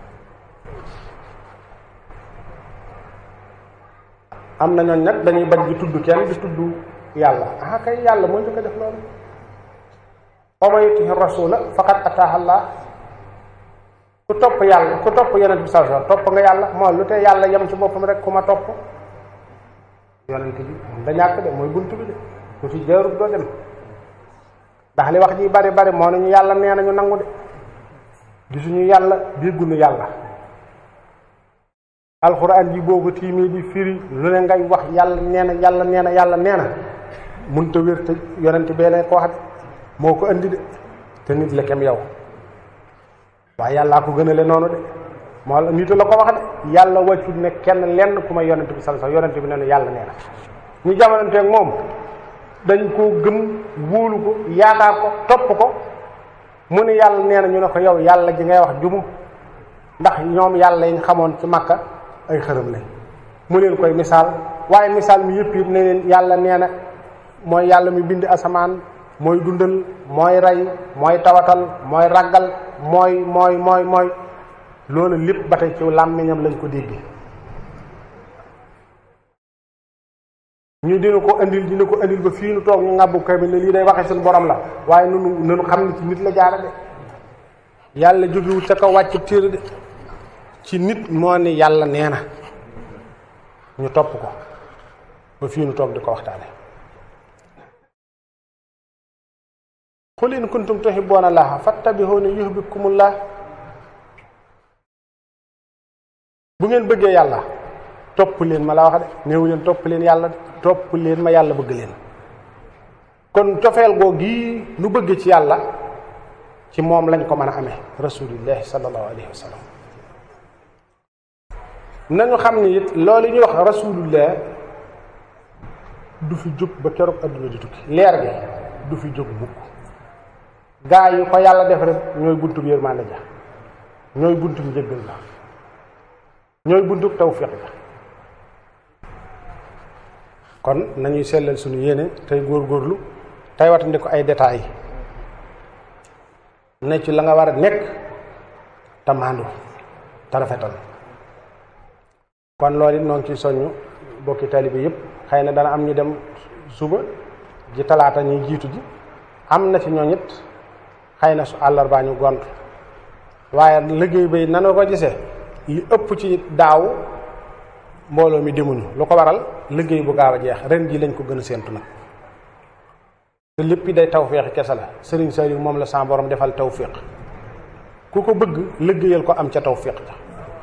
am na ñoon nag dañuy bañ di tudd kenn di tudd yàlla ah kay yàlla mooy njëkk a def loolu wa man yuti'i rasula faqad ataaha Allah ku topp yàlla ku topp yonent bi sallallahu alayhi wasallam topp nga yàlla moo lu te yàlla yem ci boppam rek ku ma topp yonent bi da ñàkk de mooy bunt bi de ku ci jaarut doo dem ndax li wax ji bari bari moo nañu yàlla nee nañu nangu de gisuñu yàlla dégguñu yàlla alxuraan ji boo ko tiimee di firi lu ne ngay wax yàlla nee na yàlla nee na yàlla nee na mënta wér te yonent bee lay ko wax de moo ko andi de te nit la kem yow waaye yàllaa ko gënale noonu de moo la nit la ko wax de yàlla wàccut ne kenn lenn ku may yonent bi sallallahu alayhi wasallam yonent bi ne ne yàlla nee na ñu jamonanteeg moom dañ koo gëm wóolu ko yaakaar ko topp ko mu ne yàlla nee na ñu ne ko yow yàlla ji ngay wax jumu ndax ñoom yàlla yi xamoon ci Makka ay xërëm lañ mu leen koy misaal waaye misaal mi yëpp yëpp ne leen yàlla nee na mooy yàlla mi bind asamaan mooy dundal mooy rey mooy tawatal mooy raggal mooy mooy mooy mooy loolu lépp ba tey ci làmmiñam lañ ko dégg ñu dina ko andil dina ko andil ba fii nu toog ñu ngàbbu kamil ne lii day waxe suñu borom la waaye nunu nunu xam ne ci nit la jaara de yàlla jógewul ca kaw wàcc téere de ci nit moo ne yàlla nee na ñu topp ko ba fii nu toog di ko waxtaane qul in kuntum tuhibbuuna llaaha fattabi'uuni yuhbibkumullaah bu ngeen bëggee yàlla topp leen ma la wax de néew leen topp leen yàlla de topp leen ma yàlla bëgg leen kon cofeel goo gii nu bëgg ci yàlla ci moom lañ ko mën a amee rasulillahi sallallahu alayhi wa sallam nañu xam ni it loolu ñuy wax rasulullah du fi jóg ba keroog adduna di tukki leer gi du fi jóg mukk gaa yi ko yàlla def rek ñooy buntub yërmande ja ñooy buntub njëggal la ñooy buntub tawfiq ja kon nañuy sellal suñu yéene tey góorgóorlu tey watandi ko ay détails ne ci la nga war a nekk te maandu te rafetal kon loolu it noo ngi ciy soññu bokki taalibe yëpp xëy na dana am ñu dem suba ji talaata ñuy jiitu ji am na ci ñooñ it xëy na su àllarbaa ñu gont waaye liggéey bay nanu ko gisee li ëpp ci daaw mbooloo mi demuñu lu ko waral liggéey bu gaaw a jeex ren ji lañ ko gën a séentu nag te lépp day tawféexi kese la sëriñ Saliou moom la sa borom defal tawféex ku ko bëgg liggéeyal ko am ca tawféex ja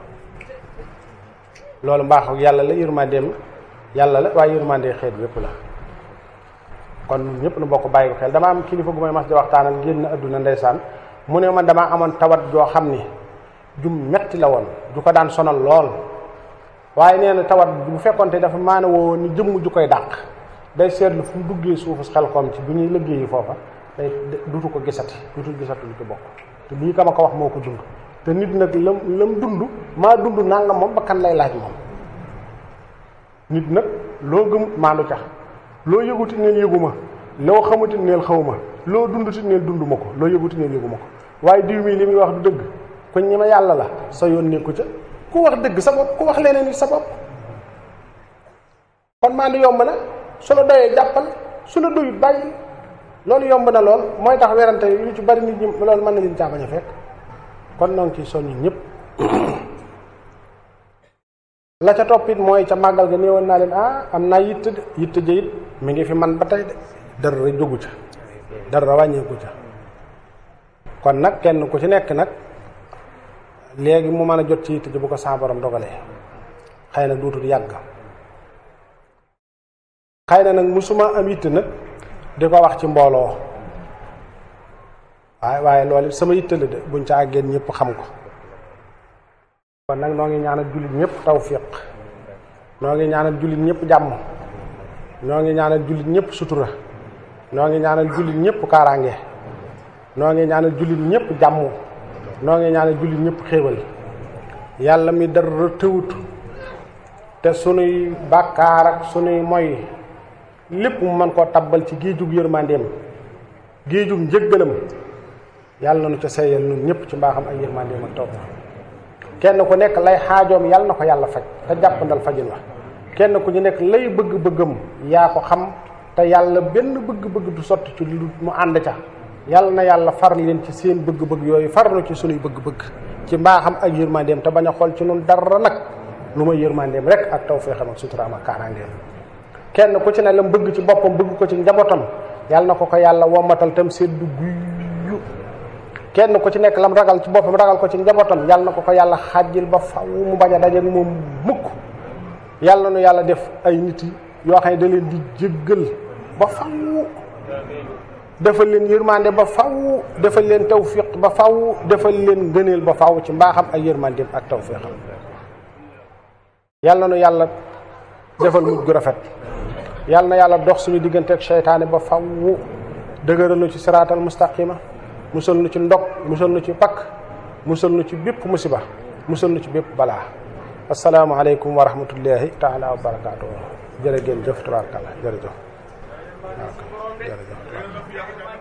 loolu mbaax yàlla la yërmandeem yàlla la waaye yërmandee xeet yépp la kon ñëpp nu bokk bàyyi ko xel dama am kilifa gu may mas di waxtaanal génn adduna ndeysaan mu ne man damaa amoon tawat joo xam ni jum metti la woon ju ko daan sonal lool waaye nee na tawat bu fekkonte dafa maana woo ni jëmm ju koy dàq day seetlu fu mu duggee suufu xel koom ci bu ñuy liggéeyi foofa day dutu ko gisati dutul gisati lu ci bokk te lii ka ma ko wax moo ko dund te nit nag lam lam dund maa dund nanga moom ba kan lay laaj moom nit nag loo gëm maandu cax loo yëguti neel yëguma loo xamuti neel xawma loo dunduti neel dunduma ko loo yëguti neel yëguma ko waaye diw mi li muy wax du dëgg ko ñi ma yàlla la sa yoon nekku ca ku wax dëgg sa bopp ku wax leneen ni sa bopp kon maandu yomb na su la doyee jàppal su la doyut bàyyi loolu yomb na lool mooy tax werante yu ci bari nit ñi loolu mën na leen caa bañ a fekk kon noo ngi ciy soññi ñëpp la ca toppit mooy ca màggal ga néewoon naa leen ah am naa yitte de yitte ja it mi ngi fi man ba tey de dara jógu ca dara wàññeeku ca kon nag kenn ku ci nekk nag léegi mu mën a jot ci yitte ji bu ko sa borom dogalee xëy na duutul yàgg xëy na nag musuma am yitte nag di ko wax ci mbooloo waaye waaye loolu it sama yitte la de buñ ca àggeen ñëpp xam ko kon nag noo ngi ñaanal jullit ñëpp tawfiq noo ngi ñaanal jullit ñëpp jàmm noo ngi ñaanal jullit ñëpp sutura noo ngi ñaanal jullit ñëpp kaaraange noo ngi ñaanal jullit ñëpp jàmm noo ngi ñaanal jullit ñëpp xéewal yàlla mi dara tëwut te sunuy bàkkaar ak sunuy moy lépp mu mën koo tabbal ci géejug yërmandeem géejug njëggalam yàlla na nu ca sayal nun ñëpp ci mbaaxam ak yërmandeem ak taw kenn ku nekk lay xaajoom yàlla na ko yàlla faj te jàppandal fajin wa kenn ku ñu nekk lay bëgg-bëggam yaa ko xam te yàlla benn bëgg-bëgg du sotti ci lu mu ànd ca yàlla na yàlla far leen ci seen bëgg-bëgg yooyu farlu ci sunuy bëgg-bëgg ci mbaaxam ak yërmandeem te bañ a xool ci nun dara nag lu ma yërmandeem rek ak tawfeexam ak suturaam ak kaaraangeem kenn ku ci ne la bëgg ci boppam bëgg ko ci njabootam yàlla na ko ko yàlla womatal tam seddu guyu kenn ku ci nekk lam ragal ci boppam ragal ko ci njabootam yàlla na ko ko yàlla xàjjil ba faw mu bañ a dajeeg moom mukk yàlla nu yàlla def ay nit yoo xam ne da leen di jéggal ba faw defal leen yërmande ba faw defal leen tawfiq ba faw defal leen ngëneel ba faw ci mbaaxam ak yërmandeem ak tawfiqam yàlla nu yàlla defal mujj gu rafet yàlla na yàlla dox suñu diggante ak seytaane ba faw dëgëral nu ci siraatal mustaqima musal nu ci ndog musal nu ci pakk musal nu ci bépp musiba musal nu ci bépp balaa assalaamu aleykum wa rahmatullahi taala wa barakaatuhu jërë ngeen jëf tabaarkalla jërëjëf jërëjëf